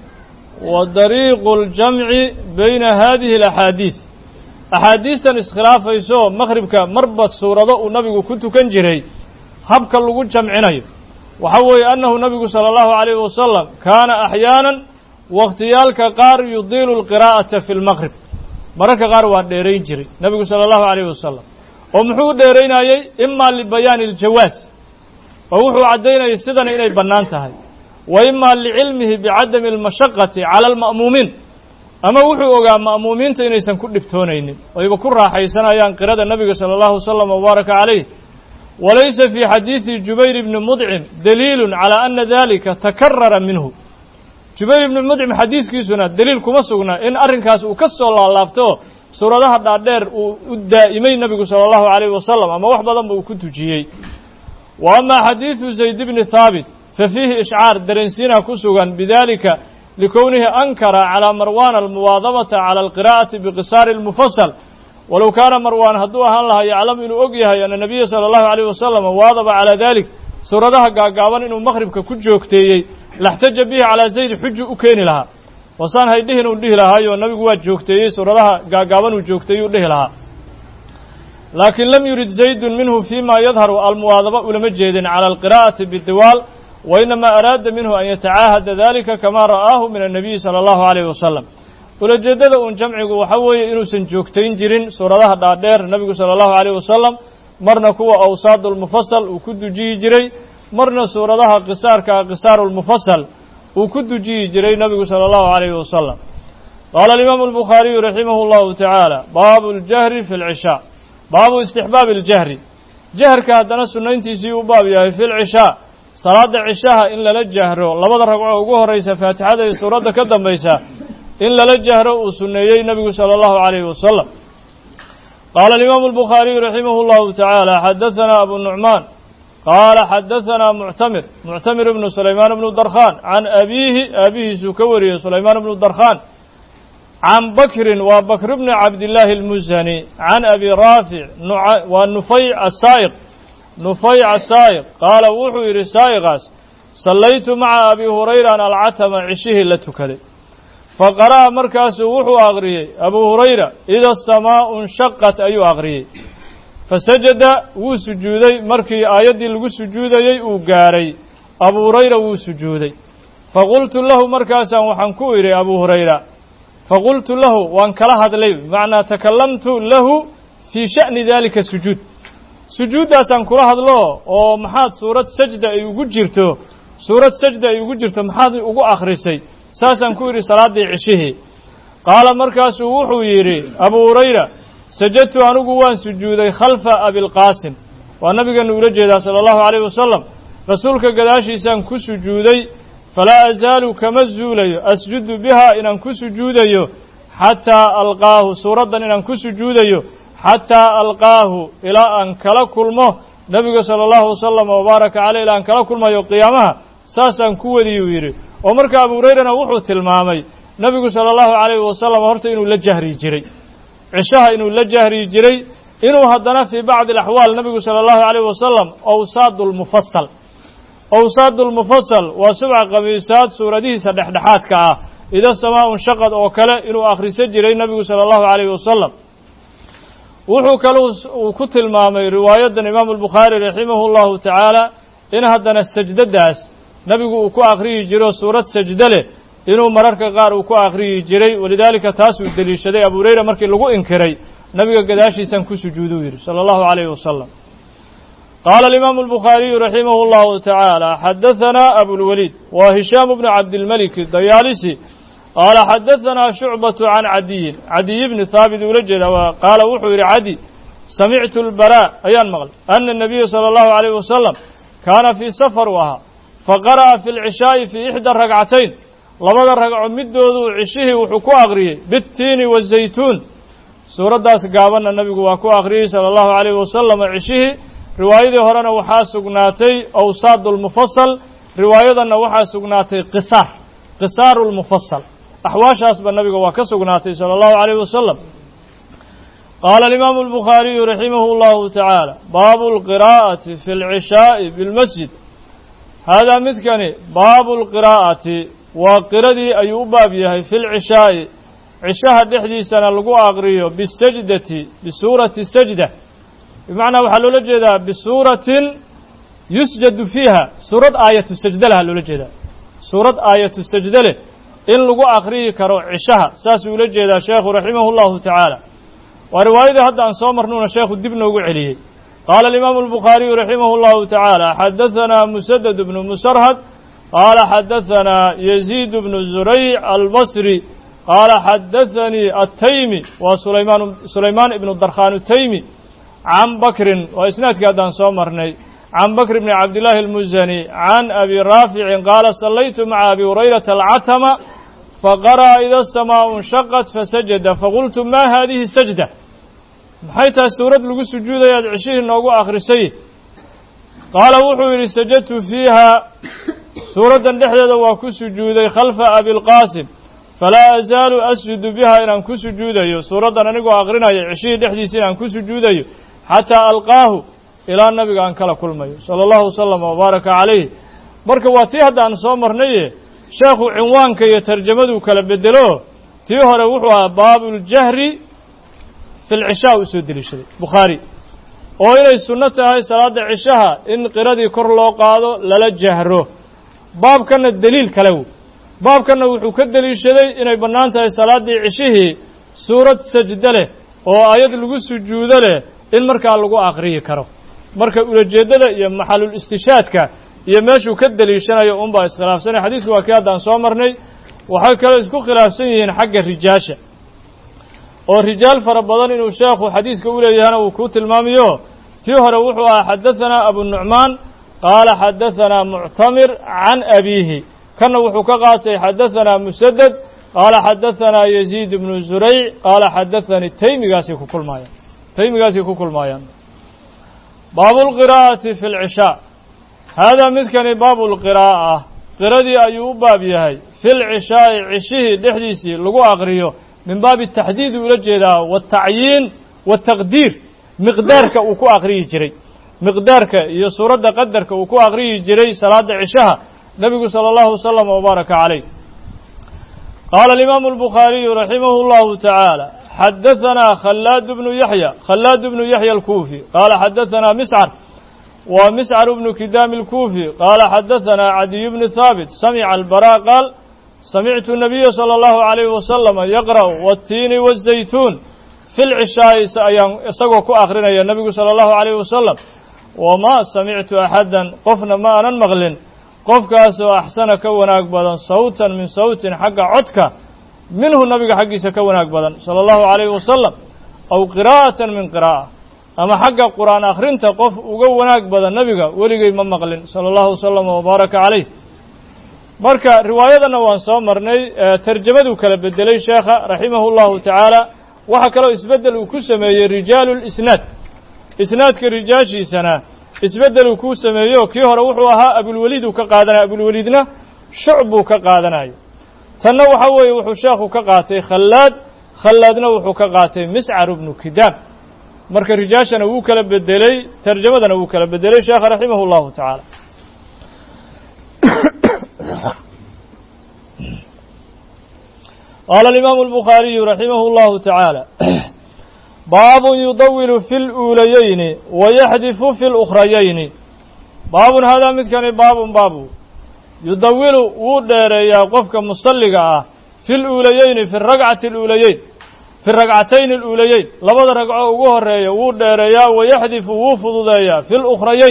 wa dariiqu اljamci bayna hadihi alaxaadiid axaadiistan iskhilaafayso maqhribka marba suurado uu nabigu ku tukan jiray habka lagu jamcinayo waxa weeye annahu nabigu sala allahu calayhi wasalam kaana axyaanan wakhtiyaalka qaar yudiilu alqiraa'ata fi lmaqrib mararka qaar waa dheerayn jiray nebigu sala allahu calayhi wasalam. oo muxuu u dheeraynayey imaa libayaani aljawaas oo wuxuu caddaynayay sidana inay bannaan tahay, wa imaa licilmihi bicadami almashaqati cala alma'muumiin ama wuxuu ogaa ma'muumiinta inaysan ku dhibtoonaynin oyba ku raaxaysanayaan qirada nebiga sala allahu wasalam wabaaraka calayh. walaysa fii xadiidi jubayr ibni mudcim daliilun calaa ana dalika takarara minhu. jubayr ibni mudcim xadiiskiisuna deliil kuma sugna in arrinkaas uu ka soo laalaabto suuradaha dhaadheer uu u daa'imay nebigu sala allahu calayhi wasalam ama wax badanba uu ku tujiyey. wa amaa xadiidu zayd bni haabit fa fiihi ishcaar dareensiinaa ku sugan bidalika likownihi ankara calaa marwan almuwaadabata cala alqiraa'ati biqisaari almufasal. walow kaana marwan hadduu ahaan lahaa yaclamu inuu og yahay ana nabiya sala allahu calayh wasalam waadaba calaa dalik suuradaha gaagaaban inuu maqhribka ku joogteeyey laxtaja bihi calaa zayd xuju u keeni lahaa. wasaan haydhihin uu dhihi lahaayo nabigu waa joogteeyey suuradaha gaagaaban uu joogteeyey u dhihi lahaa. laakiin lam yurid zaydun minhu fima yadharu almuwaadaba ulama jeedin cala alqiraa'ati bidiwaal wa inamaa araada minhu an yatacaahada dalika kama ra'aahu min annabiyi sala allahu calayhi wasalam. ulajeeddada uun jamcigu waxa weeye inuusan joogtayn jirin suuradaha dhaadheer nebigu sala allahu calayh wasalam, marna kuwa awsaadu lmufasal uu ku dujiyi jiray, marna suuradaha qisaarka qisaaru lmufasal uu ku dujiyi jiray nebigu sala allahu calayhi wasalam. qaala alimaamu albukhaariyu raximahu llahu tacaala baabu ljahri fi lcishaa baabu istixbaabi aljahri jaharka haddana sunnayntiisii u baab yahay fi lcishaa salaada cishaha in lala jahro labada ragco ugu horaysa faatixada iyo suuradda ka dambaysa in lala jahro uu sunneeyey nebigu sala allahu calayhi wasalam. qaala alimaamu albukhaariyu raximahu llahu tacaala xadaثana abu nucmaan قال حدثنا معتمر معتمر بن سليمان بن الدرخان عن أبيه أبيه سكوري سليمان بن الدرخان عن بكر وبكر بن عبد الله المزني عن أبي رافع والنفيع السائق نفيع السائق قال وحو يري سائغاس صليت مع أبي هريرة العتم عشه لتكدي فقرأ مركز وحو أغريه أبو هريرة إذا السماء انشقت أي أغريه فسجد وسجودي مركي آيدي لغو سجودي وقاري أبو هريرة وسجودي فقلت له مركزا وحنكويري أبو هريرة فقلت له وان كلا هذا معنى تكلمت له في شأن ذلك السجود سجود أسان كلا هذا له أو محاد سورة سجدة يوجد جرته سورة سجدة يوجد جرته محاد يوجد آخر شيء ساسا كوري صلاة عشيه قال مركز وحويري أبو هريرة سجدت أنا جوان سجودي خلف أبي القاسم والنبي قال نورجه صلى الله عليه وسلم رسولك قداش إنسان كسجودي فلا أزال كما الزولي أسجد بها إن كسجودي حتى ألقاه سورة إن كسجودي حتى ألقاه إلى أن كلا كلمه نبي صلى الله عليه وسلم وبارك عليه إلى أن كلا كلمه يقيامها ساسا كودي يويري ومرك أبو هريرة وحو تلمامي نبي صلى الله عليه وسلم هرت إنه لجهري جري عشاها إنه لجهري جري إنه هدنا في بعض الأحوال النبي صلى الله عليه وسلم أوساد المفصل أوساد المفصل وسبع قميصات سورته سدحدحات كا إذا السماء انشقت أو كلا إنه آخر سجري النبي صلى الله عليه وسلم وحو كلو وكتل مامي رواية الإمام البخاري رحمه الله تعالى إن هدنا السجدة داس نبي وكو آخري جرو سورة سجدة له إنه مرارك قار وكو آخري جري ولذلك تاسو الدليل شدي أبو هريرة مركي لغو إنكري نبي قداشي سنكو سجوده صلى الله عليه وسلم قال الإمام البخاري رحمه الله تعالى حدثنا أبو الوليد وهشام بن عبد الملك الديالسي قال حدثنا شعبة عن عدي عدي بن ثابت ولجل وقال وحور عدي سمعت البراء أيان مغل أن النبي صلى الله عليه وسلم كان في سفر وها فقرأ في العشاء في إحدى الركعتين لبدا ركع مدودو عشيه وحكو أغريه بالتين والزيتون سورة داس قابلنا النبي وحكو أغريه صلى الله عليه وسلم عشيه رواية هرنا وحا سقناتي أوساد المفصل رواية وحا سقناتي قصار قصار المفصل أحواش أسب النبي وحكو سقناتي صلى الله عليه وسلم قال الإمام البخاري رحمه الله تعالى باب القراءة في العشاء بالمسجد هذا مثكني باب القراءة وقردي أيوب بابيه في العشاء عشاء الدحدي سنة لقوا أغريه بالسجدة بسورة السجدة بمعنى وحلو لجدا بسورة يسجد فيها سورة آية السجدة لها لجدا سورة آية السجدة له إن لقوا أغريه كرو عشاء ساسو لجدا شيخ رحمه الله تعالى ورواية هذا عن صامرنون شيخ الدبن وقع عليه قال الإمام البخاري رحمه الله تعالى حدثنا مسدد بن مسرهد قال حدثنا يزيد بن زريع البصري قال حدثني التيمي وسليمان سليمان بن الدرخان التيمي عن بكر وإسناد كذا صامرني عن بكر بن عبد الله المزني عن أبي رافع قال صليت مع أبي هريرة العتم فقرأ إذا السماء انشقت فسجد فقلت ما هذه السجدة حيث سورة لقو سجود يدعشيه نوقو آخر سيه قال وحو سجدت فيها سورة الدحدة وكو سجودي خلف أبي القاسم فلا أزال أسجد بها إن أنكو سجودي سورة ننقو آخرنا يعشيه دحديسين أنكو سجودي حتى ألقاه إلى النبي عن كلا كل مي صلى الله وسلم وبارك عليه بركة واتيه هذا عن صومر نيه شيخ عنوان كي يترجمه كلا بدلوه تيهر وحوها باب الجهر في العشاء وسود الشري بخاري oo inay sunno tahay salaada cishaha in qiradii kor loo qaado lala jahro baabkana daliil kale uu baabkana wuxuu ka daliishaday inay bannaan tahay salaadii cishihii suurad sajda leh oo aayad lagu sujuudo leh in markaa lagu akhriyo karo marka ulajeedada iyo maxalul istishaadka iyo meeshuu ka daliishanayo un baa iskhilaafsanay xadiisku waa kii haddaan soo marnay waxay kale isku khilaafsan yihiin xagga rijaasha oo rijaal fara badan inuu sheekhu xadiiska u leeyahayna uu ku tilmaamiyo tii hore wuxuu ahaa xadathana abu nucmaan qaala xadathana muctamir can abiihi kana wuxuu ka qaatay xadathana musadad qaala xadathana yaziid ibnu zurayc qaala xadathani taymigaasay ku kulmaayaan taymigaasay ku kulmaayaan baabu lqiraa'ati fi lcishaa هذا مثكني باب القراءة قردي أيو باب يهي في العشاء عشه دحديسي لغو أغريو من باب التحديد ولجدا والتعيين والتقدير مقدارك وكو أغري جري مقدارك يا سورة قدرك وكو أغري جري صلاة عشاء نبي صلى الله وسلم وبارك عليه. قال الإمام البخاري رحمه الله تعالى حدثنا خلاد بن يحيى خلاد بن يحيى الكوفي قال حدثنا مسعر ومسعر بن كدام الكوفي قال حدثنا عدي بن ثابت سمع البراء قال سمعت النبي صلى الله عليه وسلم يقرأ والتين والزيتون في العشاء سقوا كو آخرين يا النبي صلى الله عليه وسلم وما سمعت أحدا قفنا ما أنا مغلن قف كاسو أحسن كوناك بدن صوتا من صوت حق عدك منه النبي حق سكوناك بدن صلى الله عليه وسلم أو قراءة من قراءة أما حق القرآن آخرين تقف وقوناك بدن النبي ولقي من مغلن صلى الله وسلم وبارك عليه. marka riwaayadana waan soo marnay tarjamadu kala bedelay sheekha rahimahullahu ta'ala waxa kale isbedel uu ku sameeyay rijaalul isnaad isnaadka rijaashiisana isbedel uu ku sameeyo kii hore wuxuu ahaa abul waliid uu ka qaadanay abul waliidna shucb uu ka qaadanayo tanna waxa weeye wuxuu sheekhu ka qaatay khallaad khallaadna wuxuu ka qaatay mis'ar ibn kidam marka rijaashana uu kala bedelay tarjamadana uu kala bedelay sheekha rahimahullahu ta'ala. قال الإمام البخاري رحمه الله تعالى باب يطول في الأوليين ويحذف في الأخريين. باب هذا مثل باب باب يطول ودير يا قفك مصلقة في الأوليين في الرقعة الأوليين في الرقعتين الأوليين لبض رقعه وهرية ودير يا ويحذف وفض في الأخريين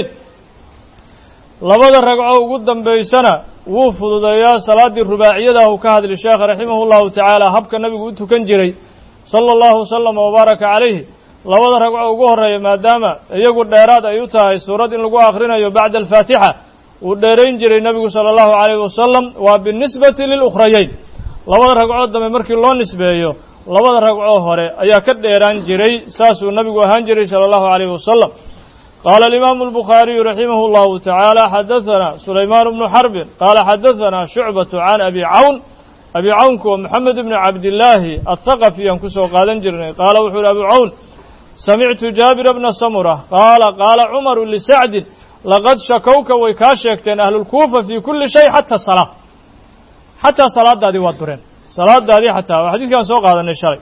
لبض رقعه قدام بيسنة wuu fududeeyaa salaadii rubaaciyada uu ka hadlay sheekh rahimahullahu ta'ala habka nabigu u tukan jiray sallallahu sallam wa baraka calayhi labada ragco ugu horeeya maadaama iyagu dheeraad ay u tahay suurad in lagu akhrinayo bacda al-faatiha uu dheerayn jiray nabigu sallallahu alayhi wasallam waa binisbati lil ukhrayayn labada ragco dambe markii loo nisbeeyo labada ragco hore ayaa ka dheeraan jiray saasuu nabigu ahaan jiray sallallahu alayhi wasallam. قال الإمام البخاري رحمه الله تعالى حدثنا سليمان بن حرب قال حدثنا شعبة عن أبي عون أبي عون ومحمد بن عبد الله الثقفي ينكسه قال انجرني قال وحول أبي عون سمعت جابر بن سمرة قال قال عمر لسعد لقد شكوك ويكاشكتين أهل الكوفة في كل شيء حتى الصلاة حتى صلاة دادي وادرين صلاة دادي حتى وحديث كان سوق هذا النشاري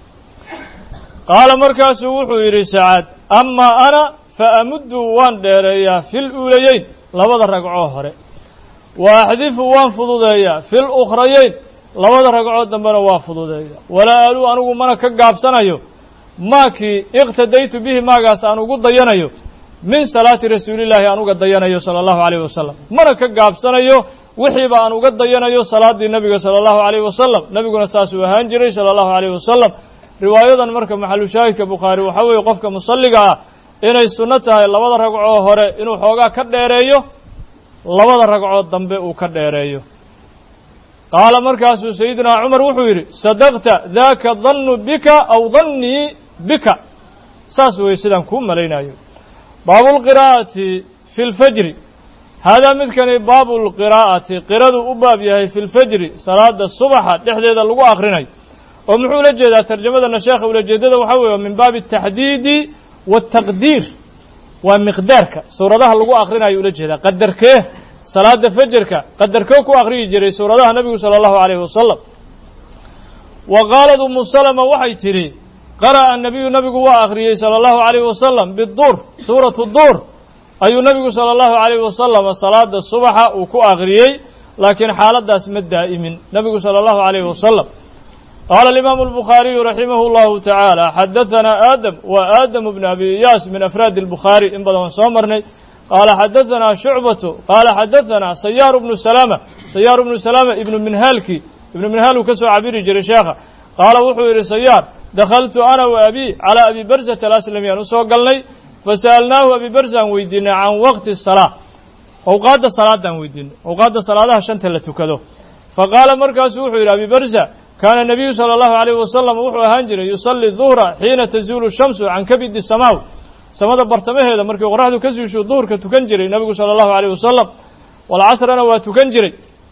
قال مركز وحول سعد أما أنا فأمد وان ديريا في الأوليين لبدا رقعوه هره وأحذف وان فضوديا في الأخريين لبدا رقعوه دمبنا وان فضوديا ولا ألو أنه منا كقاب سنايو ماكي اقتديت به ما قاس أنه قد دينايو من صلاة رسول الله أنه قد دينايو صلى الله عليه وسلم منا كقاب سنايو وحيبا أنه قد دينايو صلاة النبي صلى الله عليه وسلم نبي نساس وهانجري صلى الله عليه وسلم رواية مركب محل شاهد كبخاري وحوي وقفك مصلقا inay sunno tahay labada ragcoo hore inuu xoogaa ka dheereeyo labada ragcood dambe uu ka dheereeyo. qaala markaasuu sayidina cumar wuxuu yidhi sadaqta daaka dannu bika aw dannii bika saas wey sidaan kuu malaynayo. baabulqiraa'ati fi lfajri haadaa midkani baabulqiraa'ati qiradu u baab yahay fi lfajri salaada subaxa dhexdeeda lagu akrinayo oo muxuu ula jeedaa tarjamadana sheekha ula jeedada waxaa weeye min baabi taxdiidi والتقدير ومقدارك سورة لغو أخرين أي أولجه قدرك صلاة فجرك قدرك كو أخرين جري سورة النبي صلى الله عليه وسلم. وقالت أم سلمة وحي تري قرأ النبي النبي وآخرين صلى الله عليه وسلم بالدور سورة الدور أي النبي صلى الله عليه وسلم صلاة الصبح وكو أخرين لكن حالة اسم الدائم النبي صلى الله عليه وسلم. قال الإمام البخاري رحمه الله تعالى حدثنا آدم وآدم بن أبي إياس من أفراد البخاري إن بدون صامرني قال حدثنا شعبة قال حدثنا سيار بن سلامة سيار بن سلامة ابن منهالكي ابن منهال كسو عبير جرشاخة قال وحوير سيار دخلت أنا وأبي على أبي برزة الأسلمي نسوى قال فسألناه أبي برزة ويدين عن وقت الصلاة أوقات الصلاة ويدين أوقات الصلاة شنت لتكذو فقال مركز وحوير أبي برزة كان النبي صلى الله عليه وسلم وحو هانجر يصلي الظهر حين تزول الشمس عن كبد السماء samada bartamaheeda markii qoraxdu ka siisho duhurka tukan jiray nabigu sala allahu alayh wasalam walcasrana waa tukan jiray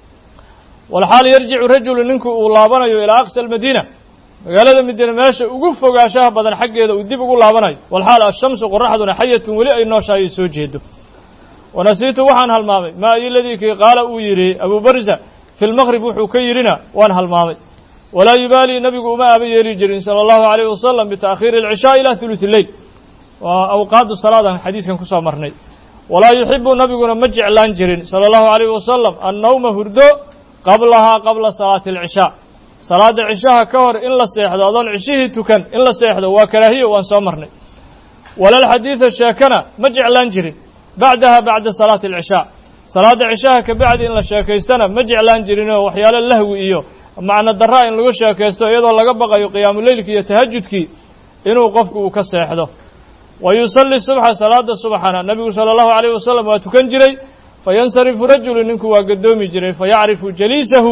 walxaal yarjicu rajulu ninku uu laabanayo ilaa aqsa almadiina magaalada madiina meesha ugu fogaanshaha badan xaggeeda uu dib ugu laabanayo walxaal ashamsu qoraxduna xayatun weli ay nooshahay soo jeedo wanasiitu waxaan halmaamay maa iladii kii qaala uu yidhi abu barza fi lmaqrib wuxuu ka yidhina waan halmaamay walaa yubaali nabigu uma aaba yeeli jirin sala allahu alayh wasalam bita'khiiri alcishaa ila huluth lleyl waa awqaadu salaadan xadiiskan kusoo marnay walaa yuxibu nabiguna ma jeclaan jirin sala allahu alayh wasalam annawma hurdo qablahaa qabla salaati alcishaa salaada cishaha ka hor in la seexdo adoon cishihii tukan in la seexdo waa karaahiyo waan soo marnay walalxadiida sheekana ma jeclaan jirin bacdaha bacda salaati alcishaa salaada cishaha ka bacdi in la sheekaystana ma jeclaan jirinoo waxyaalo lahwi iyo macno daraa in lagu sheekaysto iyadoo laga baqayo qiyaamuleylki iyo tahajudkii inuu qofku uu ka seexdo wa yusalli subxa salaada subaxana nabigu sala allahu alayh wasalam waa tukan jiray fayansarifu rajulu ninku waa gadoomi jiray fayacrifu jaliisahu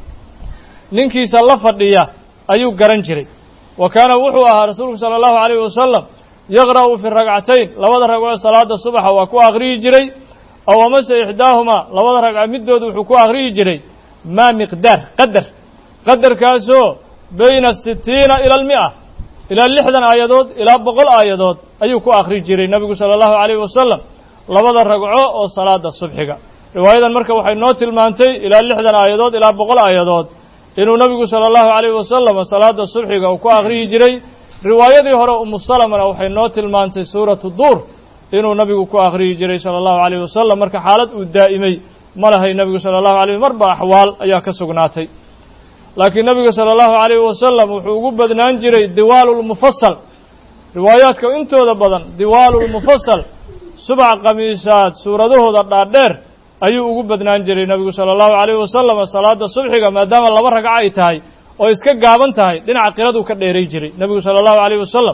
ninkiisa la fadhiya ayuu garan jiray wa kaana wuxuu ahaa rasuulku sala allahu alayh wasalam yaqra'u fi ragcatayn labada ragco salaada subaxa waa ku akhriyi jiray aw amase ixdaahumaa labada ragca middood wuxuu ku akhriyi jiray maa miqdaar qadar qadarkaasoo bayna sitiina ila almi'a ilaa lixdan aayadood ilaa boqol aayadood ayuu ku akhri jiray nabigu sala allahu alayh wasalam labada ragco oo salaada subxiga riwaayadan marka waxay noo tilmaantay ilaa lixdan aayadood ilaa boqol aayadood inuu nabigu sala allahu alayh wasalam salaada subxiga uu ku akhriyi jiray riwaayadii hore umu salamana waxay noo tilmaantay suuratu duur inuu nabigu ku akhriyi jiray sala allahu alayh wasalam marka xaalad uu daa'imay ma lahay nabigu sala allahu alayh marba axwaal ayaa ka sugnaatay laakiin nabigu sala allahu alayh wasalam wuxuu ugu badnaan jiray diwaalu lmufasal riwaayaadka intooda badan diwaalu lmufasal subax khamiisaad suuradahooda dhaadheer ayuu ugu badnaan jiray nabigu sala allahu alayh wasalam salaada subxiga maadaama laba ragco ay tahay oo iska gaaban tahay dhinaca qiraduu ka dheeray jiray nabigu sala allahu alayh wasalam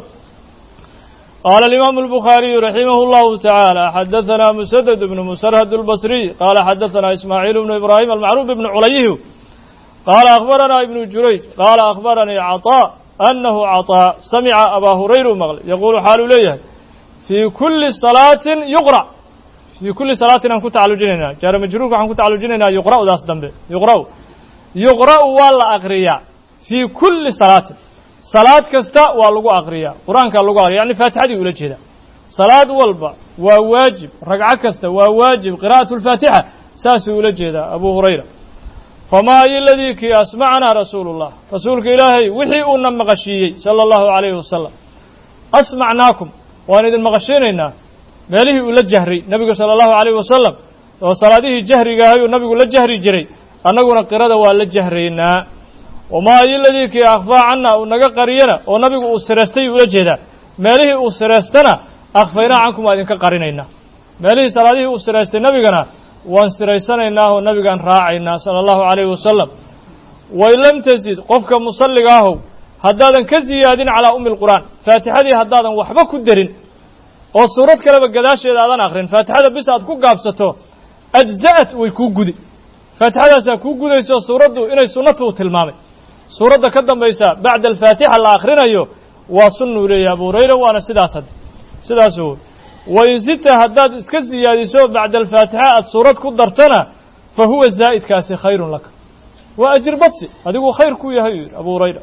qaala alimaamu albukhaariyu raximah llahu tacaala xadahanaa musadad bnu musarhad albasriy qaala xadahanaa ismaaciil bnu ibraahim almacruuf ibnu culayhi qaala akhbaranaa ibnu jurayj qaala akhbaranii caطaa annahu caطaa samica abaa hurayra u maqlay yaquulu xaaluu leeyahay fii kulli salaatin yuqra' fii kulli salaatin aan ku tacalujinaynaa jaara majruurka waxaan ku tacalujinaynaa yuqra'udaas dambe yuqra'u yuqra'u waa la aqriyaa fii kulli salaatin salaad kasta waa lagu aqriyaa qur-aankaa lagu aqriya yani faatixadii ula jeeda salaad walba waa waajib ragco kasta waa waajib qira'atu lfaatixa saasuu ula jeedaa abu hurayra famaa iladii kii asmacanaa rasuulu llah rasuulka ilaahay wixii uuna maqashiiyey sala allahu alayhi wasalam asmacnaakum waan idin maqashiinaynaa meelihii uu la jahray nabigu sala allahu alayh wasalam oo salaadihii jahrigahay uu nabigu la jahri jiray annaguna qirada waa la jahraynaa wamaa iladii kii akhfaa canna uu naga qariyana oo nabigu uu siraystay ula jeedaa meelihii uu siraystana akhfaynaa cankum waa idinka qarinaynaa meelihii salaadihii uu siraystay nabigana waan siraysanaynaa oo nabigaan raacaynaa sala allahu alayhi wasalam wain lam tasid qofka musalliga ahow haddaadan ka siyaadin calaa ummi lqur'aan faatixadii haddaadan waxba ku darin oo suurad kaleba gadaasheeda aadan akrin faatixada bis aad ku gaabsato ajza'at way kuu gudi faatixadaasaa kuu gudayso suuraddu inay sunnatu u tilmaamay suuradda ka dambaysa bacda alfaatixa la akhrinayo waa sunnuu leeyahy abu hurayra waana sidaas hadde sidaas woy wain sita haddaad iska siyaadiso bacda alfaatixa aad suurad ku dartana fa huwa zaa'idkaasi khayrun laka waa ajir badsi adigu khayr ku yahay u yidhi abu hurayra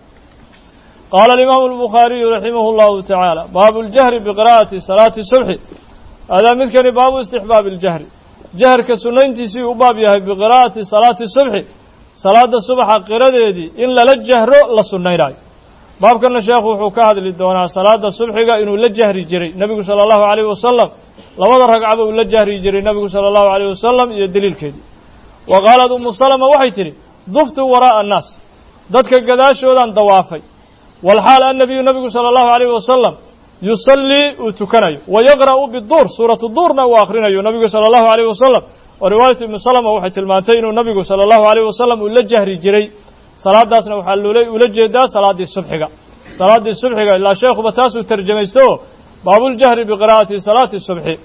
qaala alimaamu albukhaariyu raximah llahu tacaala baabu ljahri biqira'ati salaati subxi haadaa midkani baabu istixbaabi اljahri jahrka sunayntiisii u baab yahay biqira'ati salaati subxi salaada subaxa qiradeedii in lala jahro la sunaynaayo baabkana sheekhu wuxuu ka hadli doonaa salaada subxiga inuu la jahri jiray nebigu sala allahu alayh wasalam labada ragcaba uu la jahri jiray nebigu sala allahu alayh wasalam iyo deliilkeedii wa qaalad umu salama waxay tidhi duftu waraa'a annaas dadka gadaashoodaan dawaafay walxaal annabiyu nebigu sala allahu alayh wasalam yusallii uu tukanayo wa yaqra'u biduur suuratu duurna uu akhrinayo nebigu sala allahu alayh wasalam oo riwaayatu ibnu salama waxay tilmaantay inuu nebigu sala allahu alayh wasalam uu la jahri jiray salaadaasna waxaa loola ula jeedaa salaaddii subxiga salaaddii subxiga ilaa sheekhuba taasuu tarjamaysto oo baabuljahri biqira'ati salaati subxi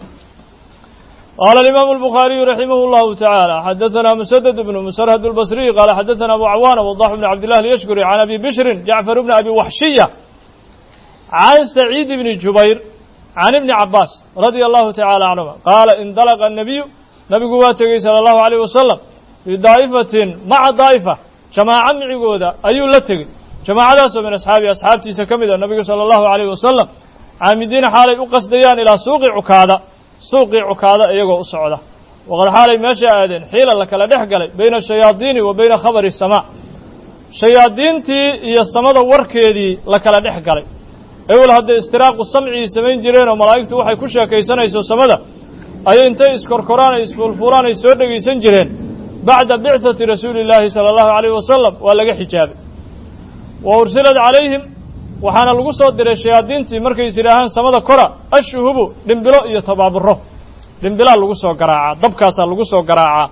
qaala alimaamu albukhaariyu raximah llahu tacaala xadahanaa musadad bnu musarhad albasriy qaala xadahanaa abu cawaana wadax bni cabdillahi alyashkuri can abi bishrin jacfar bni abi waxshiya can saciid bni jubayr can ibni cabbaas radia allahu tacala canhuma qaala indalaqa annabiyu nabigu waa tegey sala allahu alayh wasalam fii daa'ifatin maca daa'ifa jamaaco micigooda ayuu la tegey jamaacadaasoo min asxaabi asxaabtiisa ka mid a nabigu sala allahu alayh wasalam caamidiina xaalay u qasdayaan ilaa suuqi cukaada suuqii cukaada iyagoo u socda waqad xaalay meesha aadeen xiila la kala dhex galay bayna ashayaadiini wa bayna khabari samaa shayaadiintii iyo samada warkeedii la kala dhex galay ewel hadday istiraaqu samcigii samayn jireenoo malaa'igtu waxay ku sheekaysanayso samada ayay intay iskorkoraan ay isfuulfuulaan ay soo dhegaysan jireen bacda bicthati rasuuli illaahi sala allahu alayh wasalam waa laga xijaabay wa ursilad calayhim waxaana lagu soo diray shayaadiintii markay is yidhaahaan samada kora ashuhubu dhimbilo iyo tabaaburo dhimbilaa lagu soo garaacaa dabkaasaa lagu soo garaacaa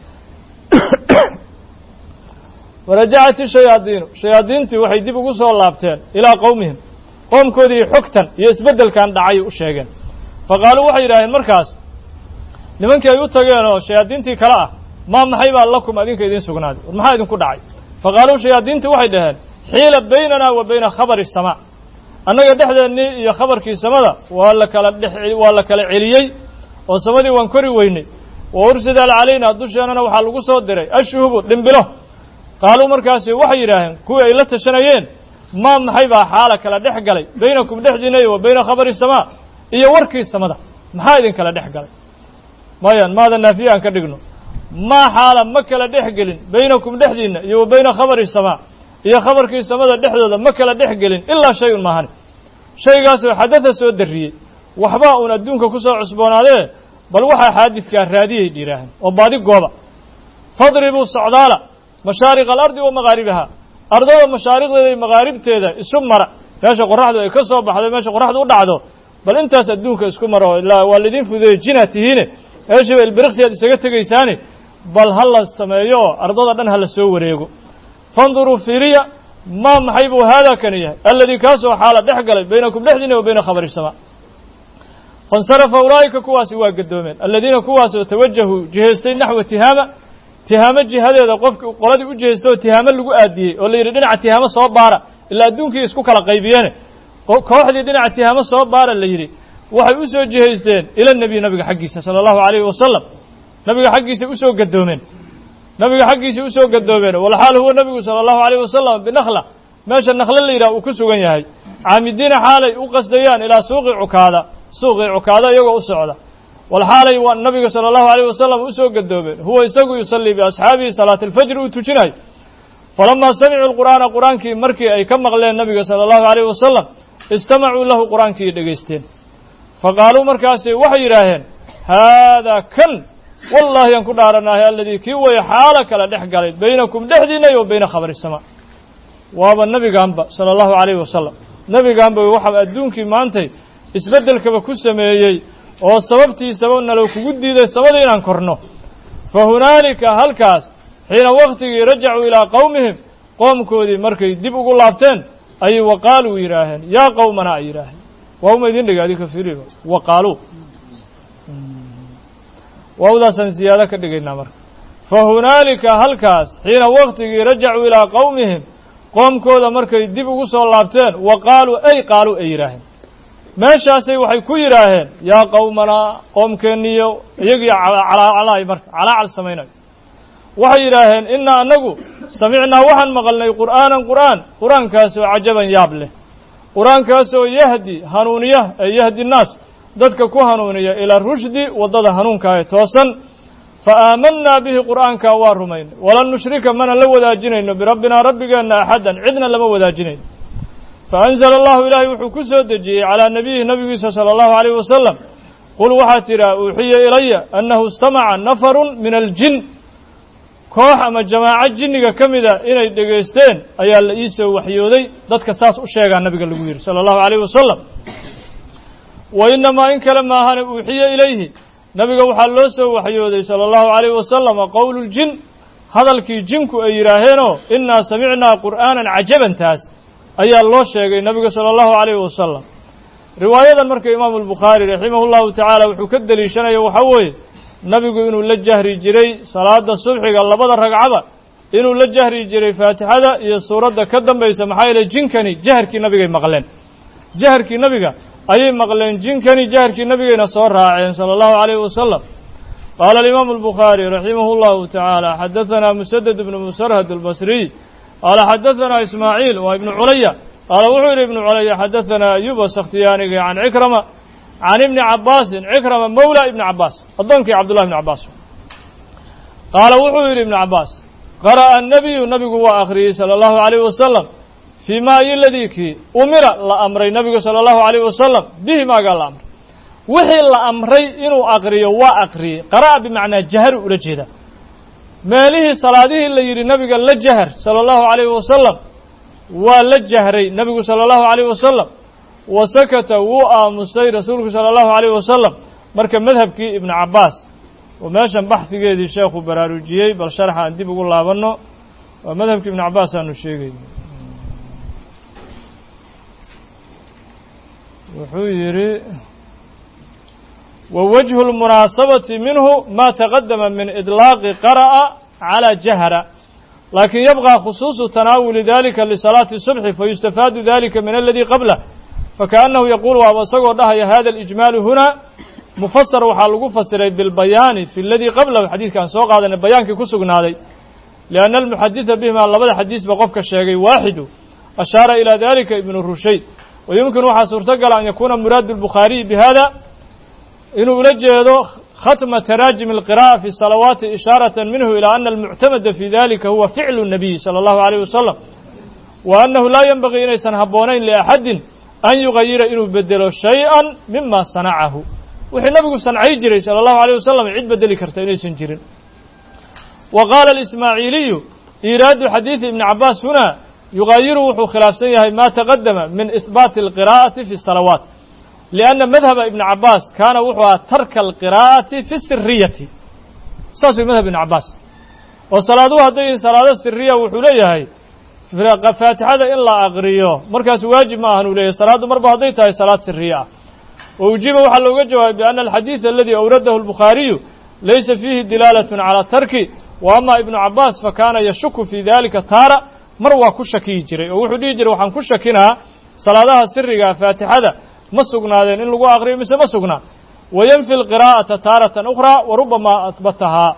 warajacat ishayaadiinu shayaadiintii waxay dib ugu soo laabteen ilaa qowmihim qoomkoodii xogtan iyo isbeddelkan dhacay u sheegeen fa qaaluu waxay yidhaaheen markaas nimankii ay u tageen oo shayaadiintii kale ah maa maxay baa lakum adinka idiin sugnaaday war maxaa idinku dhacay fa qaaluu shayaadiintii waxay dhaheen xiila baynanaa wa bayna khabari samaa annaga dhexdeennii iyo khabarkii samada waa la kala dhex waa la kala celiyey oo samadii waan kori weynay wa ursida calaynaa dusheennana waxaa lagu soo diray ashuhubu dhimbilo qaaluu markaasi waxay yidhaaheen kuwii ay la tashanayeen maa maxay baa xaala kala dhex galay baynakum dhexdiina iyo wa bayna khabari samaa iyo warkii samada maxaa idin kala dhex galay mayan maada naafiye aan ka dhigno maa xaala ma kala dhex gelin baynakum dhexdiinna iyo wa bayna khabari samaa iyo khabarkii samada dhexdooda ma kala dhex gelin ilaa shay un maahani shaygaasoo xadada soo darriyey waxbaa uun adduunka ku soo cusboonaadee bal waxaa xaadidkaa raadiyay yidhaaheen oo baadi gooba fadribuu socdaala mashaariqa alardi wa maqaaribaha ardada mashaariqdeeda iyo maqaaribteeda isu mara meesha qorraxdu ay ka soo baxdo meesha qorraxdu u dhacdo bal intaas adduunka isku maro ilaa waa laydin fudeeyey jinaad tihiine meeshiiba ilbiriqsi aad isaga tegaysaane bal ha la sameeyo oo ardada dhan ha la soo wareego fanduruu fiiriya maa maxay buu haadaa kani yahay alladii kaasoo xaala dhex galay baynakum dhexdiina wa bayna khabari samaa faاnsarafa ulaa'ika kuwaasi waa gadoomeen aladiina kuwaasoo tawajahuu jihaystay naxwa tihaama tihaamo jihadeeda qofki qoladii u jihaysta oo tihaamo lagu aadiyey oo la yidhi dhinaca tihaamo soo baara ilaa adduunkii isku kala qaybiyeene kooxdii dhinaca tihaamo soo baara la yidhi waxay u soo jihaysteen ila nebiy nabiga xaggiisa sala allahu alayhi wasalam nabiga xaggiisa usoo gadoomeen nabiga xaggiisa usoo gadoomeen walxaal huwa nabigu sala allahu alayh wasalam binakla meesha nakle la yidhaha uu ku sugan yahay caamidiina xaalay u qasdayaan ilaa suuqi cukaada suuqii cukaada iyagoo u socda walxaalay waa nabiga sala allahu alayh wasalam usoo gadoomeen huwa isagu yusallii biasxaabihi salaata alfajri uu tujinayo falamaa samicuu lqur'aana qur'aankii markii ay ka maqleen nabiga sala allahu alayh wasalam istamacuu lahu qur'aankii dhegaysteen faqaaluu markaasi waxay yidhaaheen haadaa kan wallaahi aan ku dhaaranahay alladii kii waya xaalo kala dhex galay baynakum dhexdiina iyo wa bayna khabari samaa waaba nebigaanba sala allahu alayhi wasalam nebigaanba waxa adduunkii maantay isbeddelkaba ku sameeyey oo sababtiisaba nalo kugu diiday samada inaan korno fa hunaalika halkaas xiina waktigii rajacuu ilaa qowmihim qoomkoodii markay dib ugu laabteen ayay waqaaluu yidhaaheen yaa qowmana ay yidhaaheen waa uma idin dhiga adinka fiiriba waqaaluu waawdaasaan ziyaado ka dhigaynaa marka fa hunaalika halkaas xiina waktigii rajacuu ilaa qowmihim qoomkooda markay dib ugu soo laabteen wa qaaluu ay qaaluu ay yidhaaheen meeshaasay waxay ku yidhaaheen yaa qowmanaa qoomkeenniyo iyagii calaacalaay marka calaacal samaynayo waxay yidhaaheen innaa annagu samicnaa waxaan maqalnay qur'aanan qur'aan qur'aankaasoo cajaban yaab leh qur'aankaasoo yahdi hanuuniya ee yahdi nnaas dadka ku hanuuniya ilaa rushdi waddada hanuunkaa ee toosan fa aamannaa bihi qur'aankaa waa rumaynay walan nushrika mana la wadaajinayno birabbinaa rabbigeenna axaddan cidna lama wadaajinayno faanzala allahu ilaahay wuxuu ku soo dejiyey calaa nabiyihi nabigiisa sala allahu alayh wasalam qul waxaa tidhaa uuxiya ilaya annahu istamaca nafarun min aljin koox ama jamaaco jinniga ka mida inay dhegaysteen ayaa la ii soo waxyooday dadka saas u sheegaa nabiga lagu yidhi sala allahu alayh wasalam wa inamaa in kale maahane uuxiya ilayhi nabiga waxaa loo soo waxyooday sala allahu alayh wasalama qowlu ljin hadalkii jinku ay yidhaaheenoo innaa samicnaa qur'aanan cajaban taas ayaa loo sheegay nabiga sala allahu alayhi wasalam riwaayadan marka imaamu albukhaari raximahu llahu tacaala wuxuu ka deliishanaya waxaa weeye nabigu inuu la jahri jiray salaada subxiga labada ragcaba inuu la jahri jiray faatixada iyo suuradda ka dambaysa maxaa yeelay jinkani jaharkii nabigay maqleen jaharkii nabiga ayay maqleen jinkani jaharkii nabigayna soo raaceen sala allahu calayhi wasalam qaala alimaamu albukhaari raximahu llahu tacaala xadahanaa musadad ibnu musarhad albasriy qaala xadahanaa ismaaciil waa ibnu culaya qaala wuxuu yidhi ibnu culaya xadahanaa ayuba sakhtiyaaniga can cikrama can ibni cabaasin cikrama mawla ibni cabaas addoonkii cabdullahi ibni cabaas qaala wuxuu yidhi ibnu cabaas qara'a annabiyu nabigu waa akhriyey sala allahu calayhi wasalam fii ma iyo ladii kii umira la amray nabigu sala allahu calayhi wasalam bihi maagaa la amray wixii la amray inuu aqriyo waa aqriyey qara'a bimacnaa jaharu ula jeeda meelihii salaadihii la yidhi nabiga la jahar sala allahu calayhi wasalam waa la jahray nabigu sala allahu calayhi wasalam wa sakata wuu aamusay rasuulku sala allahu calayhi wasalam marka madhabkii ibnu cabbaas oo meeshan baxdigeedii sheekhu baraarujiyey bal sharxa aan dib ugu laabanno waa madhabkii ibnu cabbaas aanu sheegay wuxuu yidhi ووجه المناaسبة منه ما تقدم من إطلاق قرأ على جهر لكن يبقى خصوص تناول ذلك لصلاة الصبح فيستفاد ذلك من الذي قبله فكأنه يقول وaba isagoo dhahaya hذا الإجماaل هنا مفسر waxaa lagu fasiray بالبيان في الذي قبله xadيثkan soo qaadanay bayaankii ku sugnaaday لأن المحدث بهma labada xadيثba qofka sheegay waaحد أشhاaر إلى ذلika ابن رuشhayd ويمكن waxaa suurtogala أن يكuna mراad البخاaري بhذا inuu ula jeedo khatma taraajim alqiraa'a fi salawaati ishaaratan minhu ilaa ana almuctamada fi dalika huwa ficlu الnabiy salى allahu عalayh wasalam wa annahu laa yenbagii inaysan habboonayn liaxadin an yugayira inuu bedelo shay-an mima sanacahu wixii nabigu sancay jiray salى allahu عalيه wasalam cid bedeli karta inaysan jirin wa qaala اlismaaciiliyu iiraadu xadiidi ibni cabaas huna yugayiru wuxuu khilaafsan yahay ma taqadama min ihbaati اlqira'ati fi الsalawaat لأنa madhaba ibn cabaas kaana wuxuu ahaa tarka alqira'ati fi siriyati saas way madhab ibn cabaas oo salaaduhu hadday salaado siriya wuxuu leeyahay faatixada in la aqriyo markaas waajib ma ahan uu leeyahay salaaddu marba hadday tahay salaad siriya ah wa ujiba waxaa looga jawaabay biأna alxadiiث aladi awradahu الbukhaariyu laysa fiihi dilaalatn calى tarki wa ama ibnu cabaas fakaana yashuku fi dalika taara mar waa ku shakiyi jiray oo wuxuu dhihi jiray waxaan ku shakinaa salaadaha siriga faatixada ma sugnaadeen in lagu aqriyo mise ma sugnaa wayanfi اlqira'ata taaratan ukhraa wa rubama ahbatahaa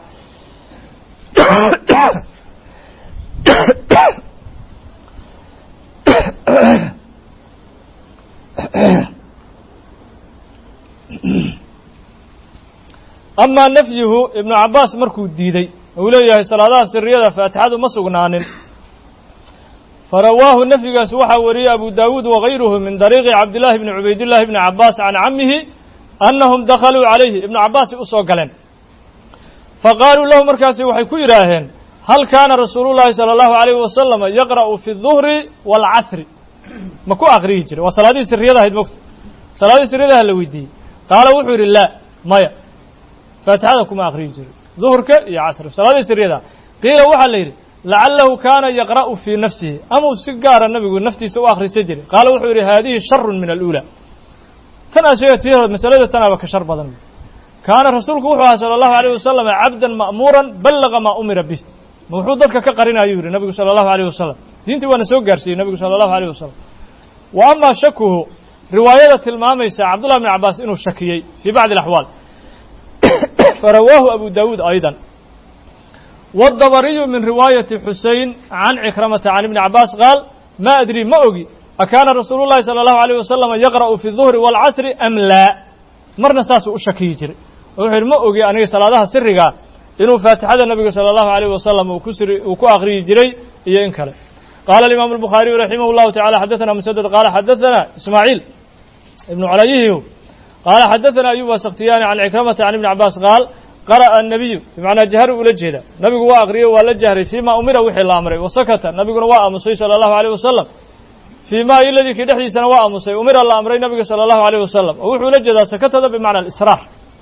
amaa nafyuhu ibnu cabaas markuu diiday uu leeyahay salaadaha siriyada faatixadu ma sugnaanin فrawaahu nfyigaas waxaa wariyey abu dawuud وغayruhu min dariiqi cabdالlahi bni cubaydالlahi bni cabaas can camihi anahum dakaluu calayhi ibnu cabaasay u soo galeen faqaaluu lahu markaasi waxay ku yidhaaheen hal kaana rasuulu llahi salى الlahu عalayه wasalama yaqra'u fi الظuhri wاlcasri ma ku akriyi jiray waa salaadihii siriyada ahayd mogta salaadihii siriyadaha la weydiiyey qaala wuxuu yidhi la maya faatixada kuma akriyi jiray duhurka iyo casri salaadihii siriyada qiila waxaa la yidhi lacalahu kaana yaqra'u fii nafsihi amau si gaara nabigu naftiisa u akhrisan jiray qaala wuxuu yidhi haadihi sharun min alأuulى tan aa sheega tii hore masalada tanaaba ka shar badan kaana rasuulku wuxuu ahaa salى الlahu عalيه wasalam cabdan ma'muuran ballaga maa umira bih ma wuxuu dadka ka qarinayuu yidhi nabigu salى الlahu عalيه wasalam diintii waana soo gaarsiiyey nabigu salى الlahu عalيه wasalam wa ama shakuhu riwaayada tilmaamaysa cabdullah bn cabaas inuu shakiyey fii bacdi اlaxwaal farawaahu abu dawuud ayضا والdbرiyu min riwaayaةi xusein can cikramata can ibni cabaas qaal ma adri ma ogi akaana rasuulu الlahi salى الlahu عalيه wasalam yaqra'u fi الظuhri wاlcasri am laa marna saasuu u shakiyi jiray oo wuxuu yidhi ma ogi aniga salaadaha sirigaa inuu faatixada nabiga salى الlahu عalيه wasalam uu ku siri uu ku akriyi jiray iyo in kale qaala الimaamu الbukhaariyu raximah الlahu taعalى xadaثana musadad qaala xadaثana ismaaciil ibnu culayihiu qaala xadaثana ayuba sakhtiyaani can cikramata can ibni cabaas qaal qara'a الnabiyu bimacnaa jaharu ula jeeda nabigu waa aqriyey waa la jahray fii ma umira wixii la amray wasakata nabiguna waa aamusay salى الlahu عalيه wasalam fii ma iladii kii dhexdiisana waa aamusay umira la amray nabiga salى الlahu عalيه wasalam oo wuxuu ula jeedaa sakatada bimacna اlisraar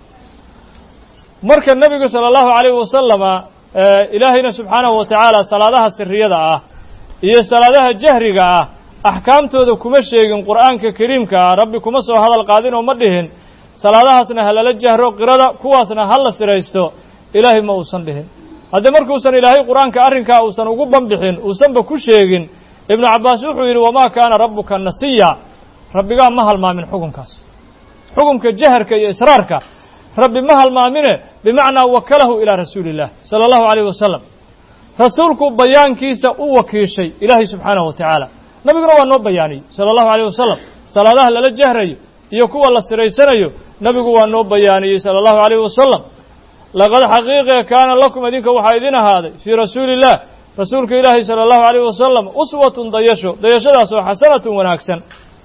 marka nabigu salى الlahu عalيه wasalama ilaahayna subxaanahu wa tacaala salaadaha siriyada ah iyo salaadaha jahriga ah axkaamtooda kuma sheegin qur'aanka kariimka ah rabbi kuma soo hadal qaadin oo ma dhihin salaadahaasna ha lala jahro qirada kuwaasna ha la siraysto ilaahay ma uusan dhihin haddii markuusan ilaahay qur'aanka arrinkaa uusan ugu banbixin uusanba ku sheegin ibnu cabaas wuxuu yidhi wamaa kaana rabbuka nasiya rabbigaa ma halmaamin xukunkaas xukunka jaharka iyo israarka rabbi ma halmaamine bimacnaa wakalahu ilaa rasuuli illah sala allahu calayh wasalam rasuulku bayaankiisa u wakiishay ilaahay subxaanahu wa tacaala nabiguna waa noo bayaaniyey sala allahu calayh wasalam salaadaha lala jahrayo iyo kuwa la siraysanayo nabigu waa noo bayaaniyey sala allahu calayh wasalam laqad xaqiiqe kaana lakum idinka waxaa idin ahaaday fii rasuuli illah rasuulka ilaahay sala allahu calayh wasalam uswatun dayasho dayashadaas oo xasanatun wanaagsan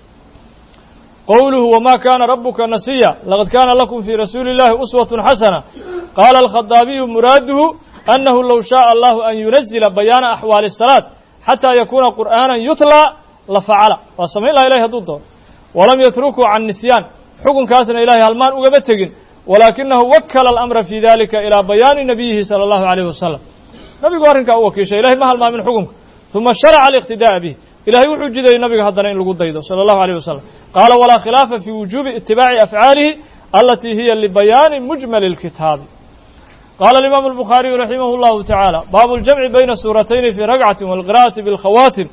qowluhu wma kana rabuka nasiya laqad kana lakum fii rasuuli illahi uswatun xasana qaala alkhadaabiyu muraaduhu annahu low shaءa allahu an yunazila bayaana axwaali الsalaaة xataa yakuuna qur'aana yutla la facala waa samayn laha ilahay hadduu doono walam yatrukuu can nisyaan xukunkaasna ilahay halmaan ugama tegin walaakinahu wakala alamra fi dalika ilaa bayaani nabiyihi salى allahu alayh wasalam nabigu arrinkaa u wakiishay ilahay ma halmaamin xukunka uma sharaca aliqtidaa'a bih ilahay wuxuu jidayay nabiga haddana in lagu daydo salى allahu alayh wasalam qaala walaa khilaafa fi wujuubi itibaaci afcaalihi alatii hiya libayaani mujmali اlkitaabi qaala alimaamu albukhaariyu raximah اllahu tacaala baabu اljamci bayna suuratayni fii ragcatin wاlqira'ati biاlkhawaatim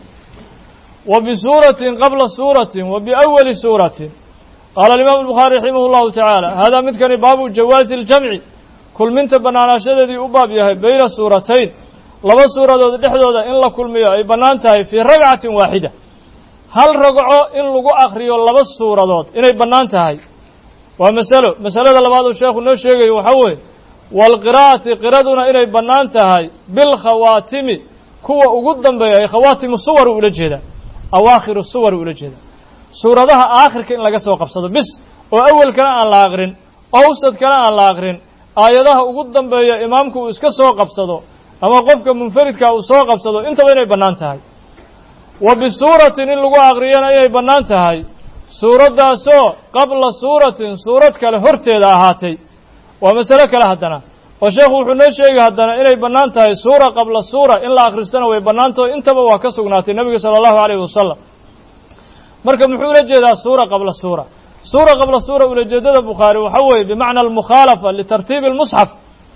wa bisuuratin qabla suuratin wa biawali suuratin qaala alimaamu albukhaari raximah اllahu tacaala haadaa midkani baabu jawaazi اljamci kulminta bannaanaashadeedii u baab yahay bayna suuratayn laba suuradood dhexdooda in la kulmiyo ay bannaan tahay fii ragcatin waaxida hal ragco in lagu akriyo laba suuradood inay bannaan tahay waa masalo masalada labaad uu sheekhu noo sheegayo waxaa weeye waalqiraa'ati qiraduna inay bannaan tahay bilkhawaatimi kuwa ugu dambeeya ay khawaatimu suwar ula jeedaa awaakhiru suwar ula jeedaa suuradaha aakhirka in laga soo qabsado bis oo awelkana aan la aqrin awsadkana aan la aqrin aayadaha ugu dambeeya imaamku uu iska soo qabsado ama qofka munfaridkaa uu soo qabsado intaba inay bannaan tahay wa bisuuratin in lagu aqriyana inay bannaan tahay suuraddaasoo qabla suuratin suurad kale horteeda ahaatay waa masalo kale haddana oo sheekhu wuxuu noo sheegay haddana inay bannaan tahay suura qabla suura in la akhristana way bannaantaho intaba waa ka sugnaatay nebiga sala allahu calayhi wasalam marka muxuu ula jeedaa suura qabla suura suura qabla suura ulajeedada bukhaari waxa weeye bimacna almukhaalafa litartiibi almusxaf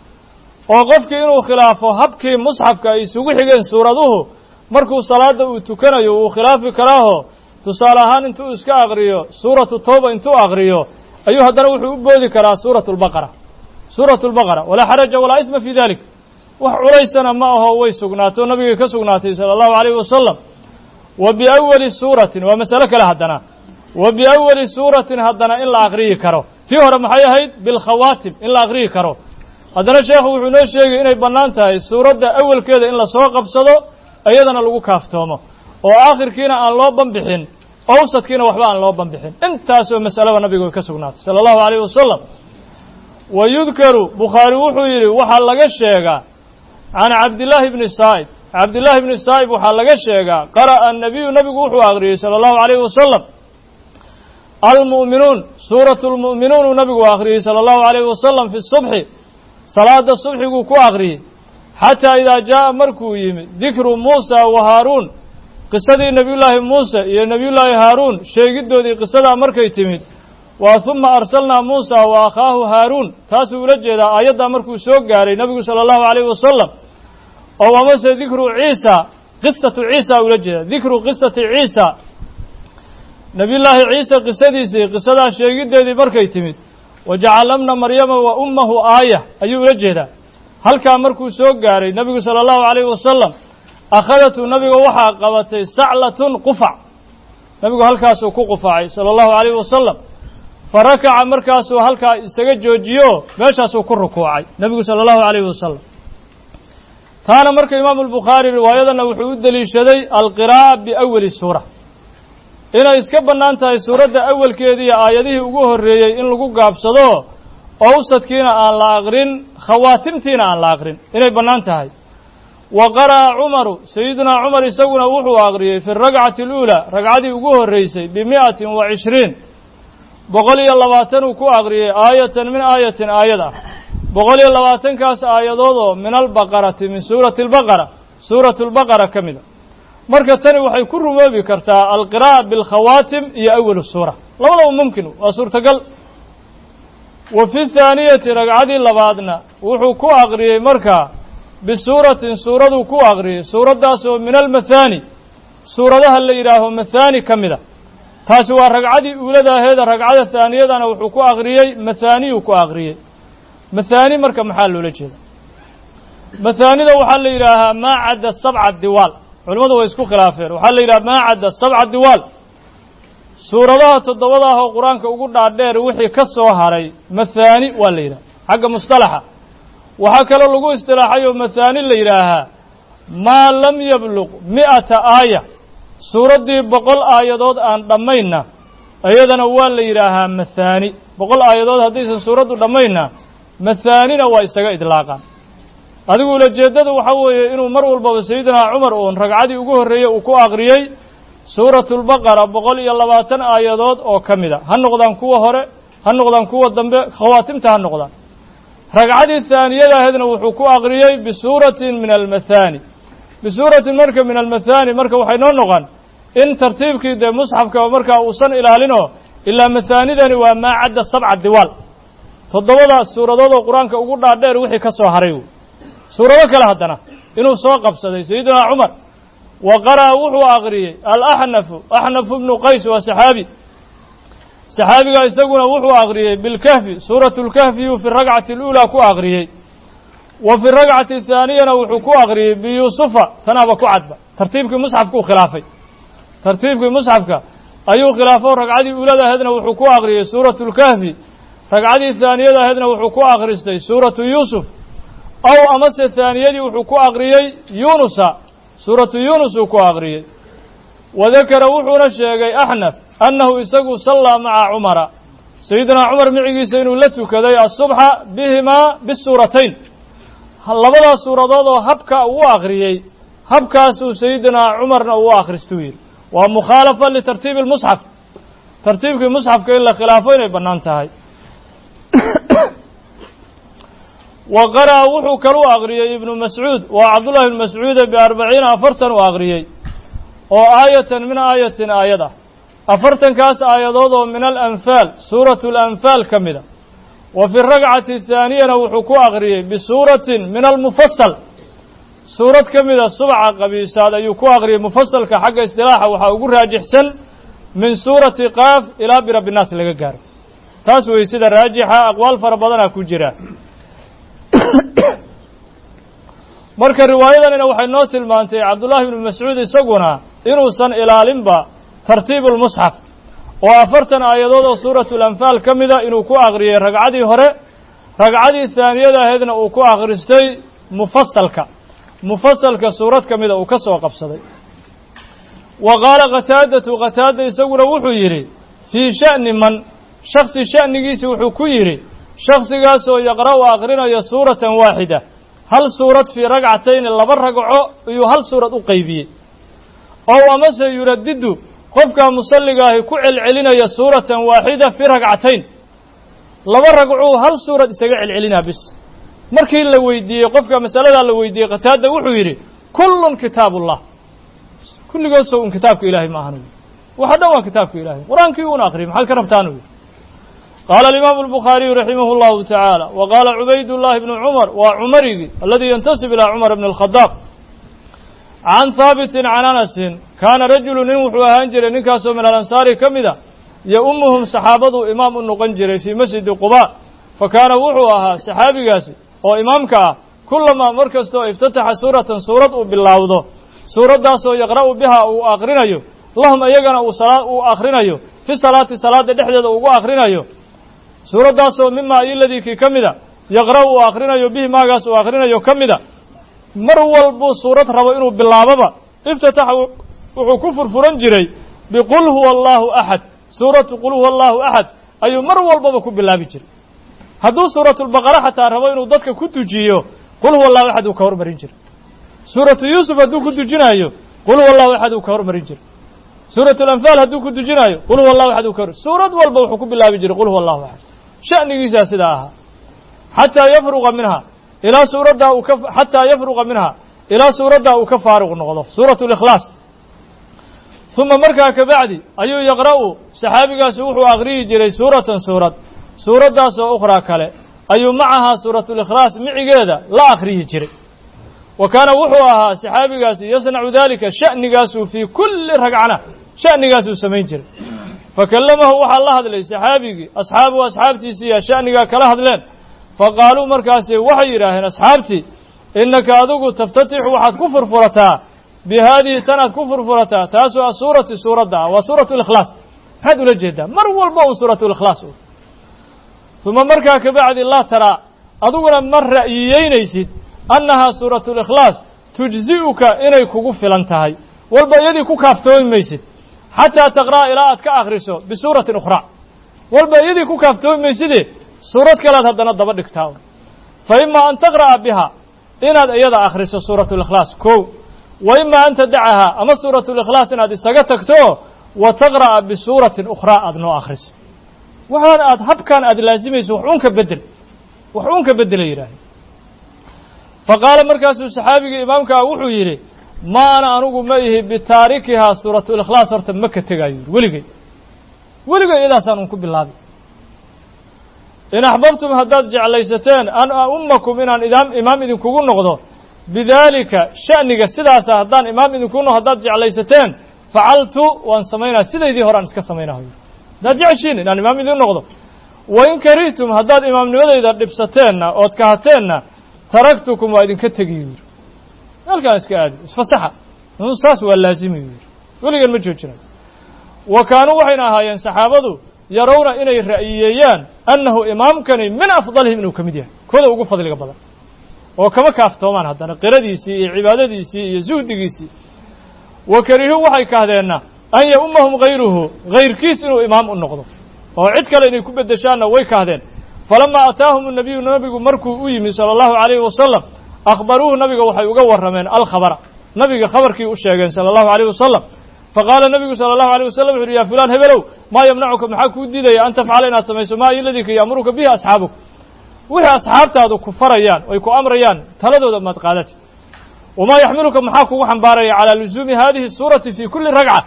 oo qofkii inuu khilaafo habkii musxafka ay isugu xigeen suuraduhu markuu salaada uu tukanayo uu khilaafi karaaho tusaale ahaan intuu iska aqriyo suuratu tawba intuu aqriyo ayuu haddana wuxuu u boodi karaa suuratu lbaqara suuratu lbaqara walaa xaraja walaa isma fii dalik wax culaysana ma aho way sugnaato nabigay ka sugnaatay sala allahu calayhi wasalam wa biawali suuratin waa masalo kale haddana wa biawali suuratin haddana in la aqriyi karo tii hore maxay ahayd bilkhawaatim in la aqriyi karo haddana sheekhu wuxuu noo sheegay inay bannaan tahay suuradda awalkeeda in lasoo qabsado iyadana lagu kaaftoomo oo aakhirkiina aan loo banbixin awsadkiina waxba aan loo banbixin intaasoo mas'alaba nabigu ka sugnaatay sala allahu calayhi wasalam wa yudkaru bukhaari wuxuu yidhi waxaa laga sheegaa can cabdillaahi bni saa'ib cabdillaahi bni saa'ib waxaa laga sheegaa qara'a annabiyu nabigu wuxuu aqriyey sala allahu calayhi wasalam almu'minuun suuratu lmu'minuun uu nabigu akhriyey sala allahu calayhi wasalam fi subxi salaada subxiguu ku akhriyey xataa idaa jaa'a markuu yimid dikru muusa wa haaruun qisadii nebiyullaahi muuse iyo nebiyullaahi haaruun sheegiddoodii qisadaa markay timid waa huma arsalnaa muusa wa akhaahu haaruun taasuu ula jeedaa aayaddaa markuu soo gaaray nebigu sala allahu calayhi wasalam oo amase dikru ciisa qisatu ciisa ula jeeda dikru qisati ciisa nebiyullaahi ciise qisadiisii qisadaa sheegiddeedii markay timid wajacalnabna maryama wa ummahu aaya ayuu ula jeedaa halkaa markuu soo gaaray nebigu sala allahu calayhi wasalam akhadatu nabiga waxaa qabatay saclatun qufac nebigu halkaasuu ku qufacay sala allahu calayhi wasalam fa rakaca markaasuu halkaa isaga joojiyo meeshaasuu ku rukuucay nebigu sala allahu calayhi wasalam taana marka imaamu albukhaari riwaayadana wuxuu u deliishaday alqiraa'a biawali suura inay iska bannaan tahay suuradda awalkeediiyo aayadihii ugu horreeyey in lagu gaabsado awsadkiina aan la aqrin khawaatimtiina aan la aqrin inay bannaan tahay wa qara'a cumaru sayidunaa cumar isaguna wuxuu aqriyey fi ragcati aluulaa ragcadii ugu horreysay bimi'atin wa cishriin boqol iyo labaatan uu ku aqriyey aayatan min aayatin aayad ah boqol iyo labaatankaas aayadood oo min albaqarati min suurati albaqara suuratu albaqara ka mida marka tani waxay ku rumoobi kartaa alqiraa'a bilkhawaatim iyo awalu suura labadaba mumkin waa suurtagal wa fi thaaniyati ragcadii labaadna wuxuu ku aqriyey markaa bisuuratin suuraduu ku aqriyey suuraddaas oo min almathaani suuradaha la yidhaaho mathaani ka mida taasi waa ragcadii uulada aheeda ragcada thaaniyadana wuxuu ku akhriyey mathaaniyuu ku akhriyey mathaani marka maxaa loola jeeda mathaanida waxaa la yidhaahaa maa cadda sabca diwaal culimmadu way isku khilaafeen waxaa la yidhaha maa cadda sabca diwaal suuradaha toddobada ah oo qur-aanka ugu dhaadheer wixii ka soo haray mathaani waa la yidhaha xagga mustalaxa waxaa kaloo lagu istilaaxay oo mathaani la yidhaahaa maa lam yabluq mi'ata aaya suuraddii boqol aayadood aan dhammaynna iyadana waa la yidhaahaa mathaani boqol aayadood haddaysan suuraddu dhammaynna mathaanina waa isaga idlaaqaan adigu ulajeeddadu waxaa weeye inuu mar walbaba sayidinaa cumar uun ragcadii ugu horreeyey uu ku akhriyey suuratulbaqara boqol iyo labaatan aayadood oo ka mida ha noqdaan kuwa hore ha noqdaan kuwa dambe khawaatimta ha noqdaan ragcadii haaniyada ahaydna wuxuu ku akhriyey bisuuratin min almathaani bisuuratin marka min almathaani marka waxay noo noqon in tartiibkii dee musxafka markaa uusan ilaalinoo ilaa mathaanidani waa maa cadda sabca diwaal toddobada suuradood oo qur-aanka ugu dhaadheer wixii ka soo haray suurado kale haddana inuu soo qabsaday sayidinaa cumar wa qara'a wuxuu akhriyey alaxnafu axnafu bnu qays waa saxaabi saxaabiga isaguna wuxuu akhriyey bilkahfi suuratu lkahfiyuu fi rakcati اluulaa ku akhriyey wa fi rakcati athaaniyana wuxuu ku akhriyey biyuusufa tanaaba ku cadba tartiibkii musxafka u khilaafay tartiibkii musxafka ayuu khilaafo ragcadii uulada ahaydna wuxuu ku akhriyey suuratu lkahfi ragcadii haaniyada ahaydna wuxuu ku akhristay suuratu yuusuf aw amase haaniyadii wuxuu ku akhriyey yuunusa suuratu yuunus uu ku akhriyey wadakara wuxuuna sheegay axnaf annahu isagu sallaa maca cumara sayidinaa cumar micigiisa inuu la tukaday asubxa bihimaa bisuuratayn labadaas suuradood oo habka uu akhriyey habkaasuu sayidinaa cumarna uu akhristuu yidhi waa mukhaalafa litartiibi lmusxaf tartiibkii musxafka in la khilaafo inay bannaan tahay wa qara'a wuxuu kalu akhriyey ibnu mascuud waa cabdullahi ibnu mascuude biarbaciina afartan uu akhriyey oo aayatan min aayatin aayad ah afartankaas aayadood oo min alanfaal suuratu alanfaal ka mida wa fi rakcati athaaniyana wuxuu ku akhriyey bisuuratin min almufasal suurad ka mida subca qabiisaad ayuu ku akhriyey mufasalka xagga istilaaxa waxaa ugu raajixsan min suurati qaaf ilaa birabbi naas laga gaaro taas wey sida raajixa aqwaal fara badanaa ku jira marka riwaayadanina waxay noo tilmaantay cabdullaahi ibnu mascuud isaguna inuusan ilaalinba tartiibu lmusxaf oo afartan aayadood oo suuratu alanfaal ka mida inuu ku akhriyey ragcadii hore ragcadii haaniyada ahaydna uu ku akhristay mufasalka mufasalka suurad ka mida uu ka soo qabsaday wa qaala qataadatu qataada isaguna wuxuu yidhi fii sha'ni man shaksi sha'nigiisi wuxuu ku yidhi shaksigaasoo yaqra'u akhrinayo suuratan waaxida hal suurad fii ragcatayni laba ragco iyuu hal suurad u qaybiyey ow amase yuradidu qofkaa musalligaahi ku celcelinaya suuratan waaxida fii ragcatayn laba ragcuu hal suurad isaga celcelinaa bis markii la weydiiyey qofka masaladaa la weydiiyey qataada wuxuu yidhi kullun kitaabullah kulligoodso un kitaabka ilaahay ma ahan waxa dhan waa kitaabka ilaahay qur-aankii uuna akhriyay maxaad ka rabtaan wy قال الإمام البخاري رحمه الله تعالى وقال عبيد الله بن عمر وعمري الذي ينتسب إلى عمر بن الخطاب عن ثابت عن أنس كان رجل نوحو هانجر نكاسو من الأنصار كمدا يأمهم صحابة إمام النقنجر في مسجد قباء فكان وحوها صحابي قاسي وإمامك كلما مركزتو افتتح سورة سورة بالله سورة داسو يقرأ بها وآخرين اللهم يقنا وآخرين في صلاة صلاة دحدد وآخرين suuraddaasoo mimaa iladii kii ka mida yaqra'u uu akhrinayo bihi maagaas uu akhrinayo ka mida mar walbuu suurad rabo inuu bilaaboba iftataxa wuxuu ku furfuran jiray biqul huwa allaahu axad suuratu qul huwa allaahu axad ayuu mar walbaba ku bilaabi jiray hadduu suuratulbaqara xataa rabo inuu dadka ku tujiyo qul huwa allahu axad uu ka hormarin jiray suuratu yuusuf hadduu ku tujinaayo qul huwa allahu axad uu ka hormarin jiray suuratu alanfaal hadduu ku tujinaayo qul huwa allahu axad uu ka hor suurad walba wuxuu ku bilaabi jiray qul huwa allahu axad sha'nigiisaa sidaa ahaa xataa yafruqa minha ilaa suuraddaa uu ka xataa yafruqa minha ilaa suuraddaa uu ka faaruq noqdo suuratu likhlaas uma markaa kabacdi ayuu yaqra'u saxaabigaasi wuxuu akhriyi jiray suuratan suurad suuraddaasoo ukhraa kale ayuu macahaa suuratulikhlaas micigeeda la akhriyi jiray wa kaana wuxuu ahaa saxaabigaasi yasnacu dalika sha'nigaasuu fii kulli ragcana sha'nigaasuu samayn jiray fakallamahu waxaa la hadlay saxaabigii asxaabuhu asxaabtiisiiya sha'nigaa kala hadleen faqaaluu markaasi waxay yidhaaheen asxaabtii innaka adigu taftatixu waxaad ku furfurataa bi haadihi tanaad ku furfurataa taasoo a suurati suuradda ah waa suuratu likhlaas maxaad ula jeedaa mar walba un suuratu likhlaas u uma markaa kabacdi laa taraa adiguna ma ra'yiyeynaysid annahaa suuratu likhlaas tujzi'uka inay kugu filan tahay walba iyadii ku kaaftoomi maysid xataa taqra'a ilaa aad ka akhriso bisuuratin ukhraa walba iyadii ku kaaftoomi mayside suurad kalead haddana daba dhigtaa fa imaa an taqra'a biha inaad iyada akhriso suuratu likhlaas kow wa imaa an tadacahaa ama suuratu likhlaas inaad isaga tagto wa taqra'a bisuuratin ukhraa aad noo akhriso waxaan aad habkan aad laazimayso wax uun ka bedel wax uun ka bedela yidhaahay fa qaala markaasuu saxaabigii imaamkaa wuxuu yidhi ma ana anugu ma ihi bitaarikihaa suuratu likhlaas horta ma ka tegaayo yidhi weligay weligay idaasaan un ku bilaabay in axbabtum haddaad jeclaysateen an a'ummakum inaan idaam imaam idinkugu noqdo bidaalika sha'niga sidaasa haddaan imaam idinkugu noqdo haddaad jeclaysateen facaltu waan samaynaa sidaydii hore aan iska samaynaho haddaad jeceshiin inaan imaam idin noqdo wain karihtum haddaad imaamnimadayda dhibsateenna ood kahateenna taraktukum waa idinka tegiyu yidhi halkaan iska aadi isfasaxa saas waa laazimiyu yidhi weligan ma joojinayo wa kaanuu waxayna ahaayeen saxaabadu yarawna inay ra'yiyeeyaan annahu imaamkani min afdalihim inuu ka mid yahay kooda ugu fadliga badan oo kama kaaftoomaan haddana qiradiisii iyo cibaadadiisii iyo zuhdigiisii wa karihuu waxay kahdeenna an ya'ummahum hayruhu hayrkiis inuu imaam u noqdo oo cid kale inay ku beddeshaanna way kahdeen falamaa ataahum nabiyu nabigu markuu u yimi sala allahu calayhi wasalam akhbaruuhu nabiga waxay uga warrameen alkhabara nabiga khabarkii u sheegeen sala allahu calayhi wasalam faqaala nabigu sala allahu alayh wasalam wuxu uhi ya fulaan hebelow maa yamnacuka maxaa kuu diidaya an tafcala inaad samayso maa iladika ya'muruka bihi asxaabuk wixii asxaabtaadu ku farayaan oy ku amrayaan taladooda maad qaadati wamaa yaxmiluka maxaa kugu xambaaraya calaa luzuumi hadihi suurati fii kulli ragca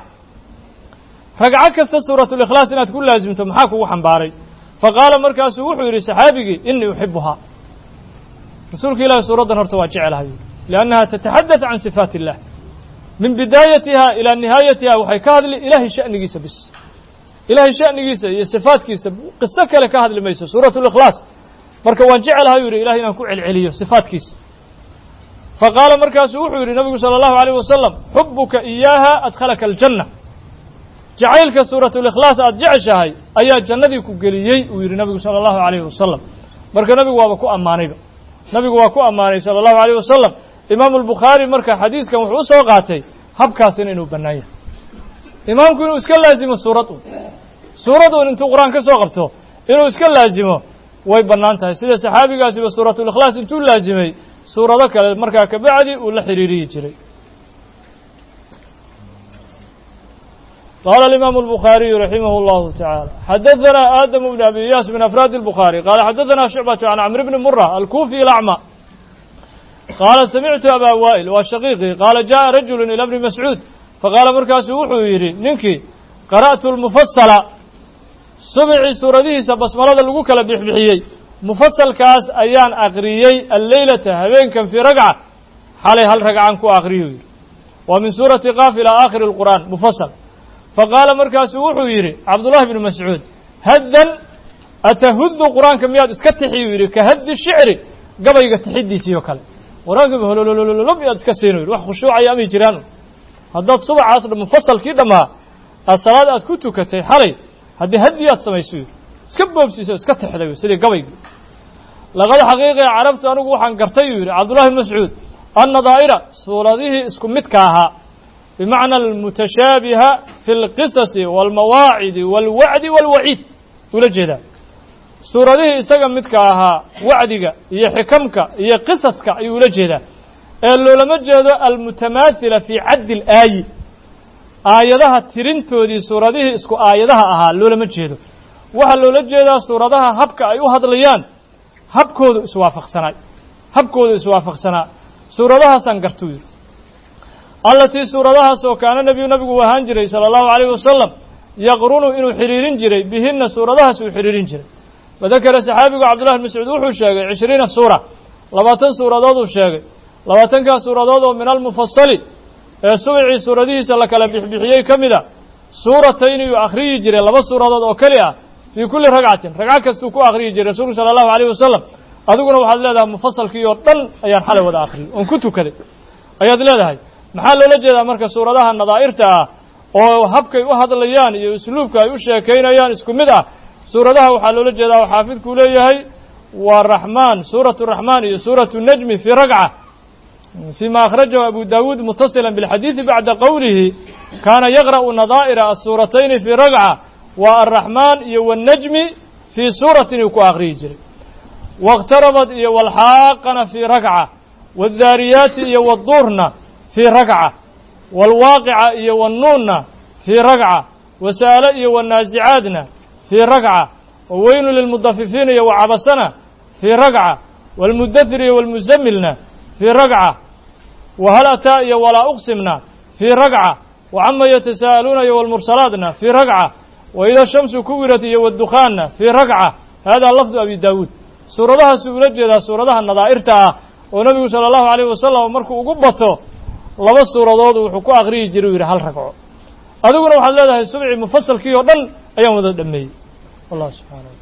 ragco kasta suuratulikhlaas inaad ku laasimto maxaa kugu xambaaray faqaala markaasuu wuxuu yidhi saxaabigii inii uxibuhaa rasuulka ilahi suuraddan horta waa jecelahay liannaha tataxaddaث can sifaati illah min bidaayatiha ilaa nihaayatiha waxay ka hadli ilaahay sha'nigiisa bis ilaahay sha'nigiisa iyo sifaatkiisa qiso kale ka hadli mayso suuratu likhlaas marka waan jecelahay u yidhi ilahay inaan ku celceliyo sifaatkiisa faqaala markaasuu wuxuu yidhi nabigu sala allahu alayh wasalam xubuka iyaaha adkhalaka aljanna jacaylka suuratulikhlaas aad jeceshahay ayaa jannadii ku geliyey uu yidhi nabigu sala allahu alayhi wasalam marka nabigu waaba ku ammaanayba nabigu waa ku ammaanay sala allahu alayh wasalam imaamu albukhaari marka xadiiskan wuxuu u soo qaatay habkaasina inuu bannaan yahay imaamku inuu iska laazimo suurad un suurad un intuu qur-aan ka soo qabto inuu iska laazimo way bannaan tahay sida saxaabigaasiba suuratulikhlaas intuu laazimay suurado kale markaa kabacdi uu la xiriiriyi jiray قال الإمام البخاري رحمه الله تعالى حدثنا آدم بن أبي إياس من أفراد البخاري قال حدثنا شعبة عن عمرو بن مرة الكوفي الأعمى قال سمعت أبا وائل وشقيقي قال جاء رجل إلى ابن مسعود فقال مركز وحويري ننكي قرأت المفصل سبع سورته بسملة الوكل بحبحيي مفصل كاس أيان أغريي الليلة هبين كان في رقعة حالي هل رقعان كو أغريي ومن سورة قاف إلى آخر القرآن مفصل فقال مركز وحويري عبد الله بن مسعود هدا أتهذ قرآن كمياد اسكتحي ويري كهد الشعر قبل يتحدي سيوكل وراقب هلولولولولو ياد اسكسينو wax khushuuc ay ami jiraan haddaad subax asr mufassal kii dhamaa asalaad aad ku tukatay xalay hadii hadiyaad samayso iska boobsiiso iska taxdayo sidii gabayga laqad xaqiiqi carabtu anigu waxaan gartay yiri Abdullah ibn Mas'ud anna daa'ira suuradihi isku midka aha bimacna almutashabiha fi alqisas walmawaa'id walwa'd walwa'id ula jeeda suuradihii isaga midka ahaa wacdiga iyo xikamka iyo qisaska ayuu ula jeedaa ee loolama jeedo almutamaathila fii caddi alaayi aayadaha tirintoodii suuradihii isku aayadaha ahaa loolama jeedo waxaa loola jeedaa suuradaha habka ay u hadlayaan habkoodu iswaafaqsanaay habkoodu iswaafaqsanaa suuradahaasaan gartuu yidhi allatii suuradahaas oo kaana nebiyu nabigu u ahaan jiray sala allahu calayhi wasalam yaqrunu inuu xidhiirin jiray bihinna suuradahaas uu xidhiirin jiray وذكر صحابي عبد الله بن مسعود وحو شيغay عشرين سورة لباتن سورادود uu sheegay labaatan ka suuradood oo min al mufassali ee suuci suuradiisa la kala bixbixiyay kamida suuratayni yuu akhriyi jiray laba suuradood oo keli ah fii kulli ragcatin ragco kastuu ku akhriyi jiray rasuulku sala allahu alayh wasalam adiguna waxaad leedahay mufasalkii oo dhan ayaan xalay wada akhriyey oon ku tukaday ayaad leedahay maxaa loola jeedaa marka suuradaha nadaa'irta ah oo habkay u hadlayaan iyo usluubka ay u sheekaynayaan isku mid ah suuradaha waxaa loola jeedaa oo xaafidkuu leeyahay waa raxmaan suuratu raxmaan iyo suuratu najmi fii ragca فيma أخرجه أبو داود متصلا بالحديث بعد قوله كان يقرأ نظائر السورتين في رقعة والرحمن والنجم في سورة يكو أخري جري واقتربت والحاقن في رقعة والذاريات والضورن في رقعة والواقعة والنون في رقعة وسأل والنازعاتن في رقعة وويل للمضففين وعبسنا في رقعة والمدثر والمزملن في رقعة وهل أتى ولا أقسمنا في رقعة وعما يتساءلون والمرسلاتنا في رقعة وإذا الشمس كورت والدخان في رقعة هذا لفظ أبي داود سورة لها سورة جدا سورة لها النظائرتها ونبي صلى الله عليه وسلم مركو قبطه لبس سورة دود وحكو أغري جروير هل رقعه أدوكنا وحل هذا السبع مفصل كي يردن أيام ذا الدمي الله سبحانه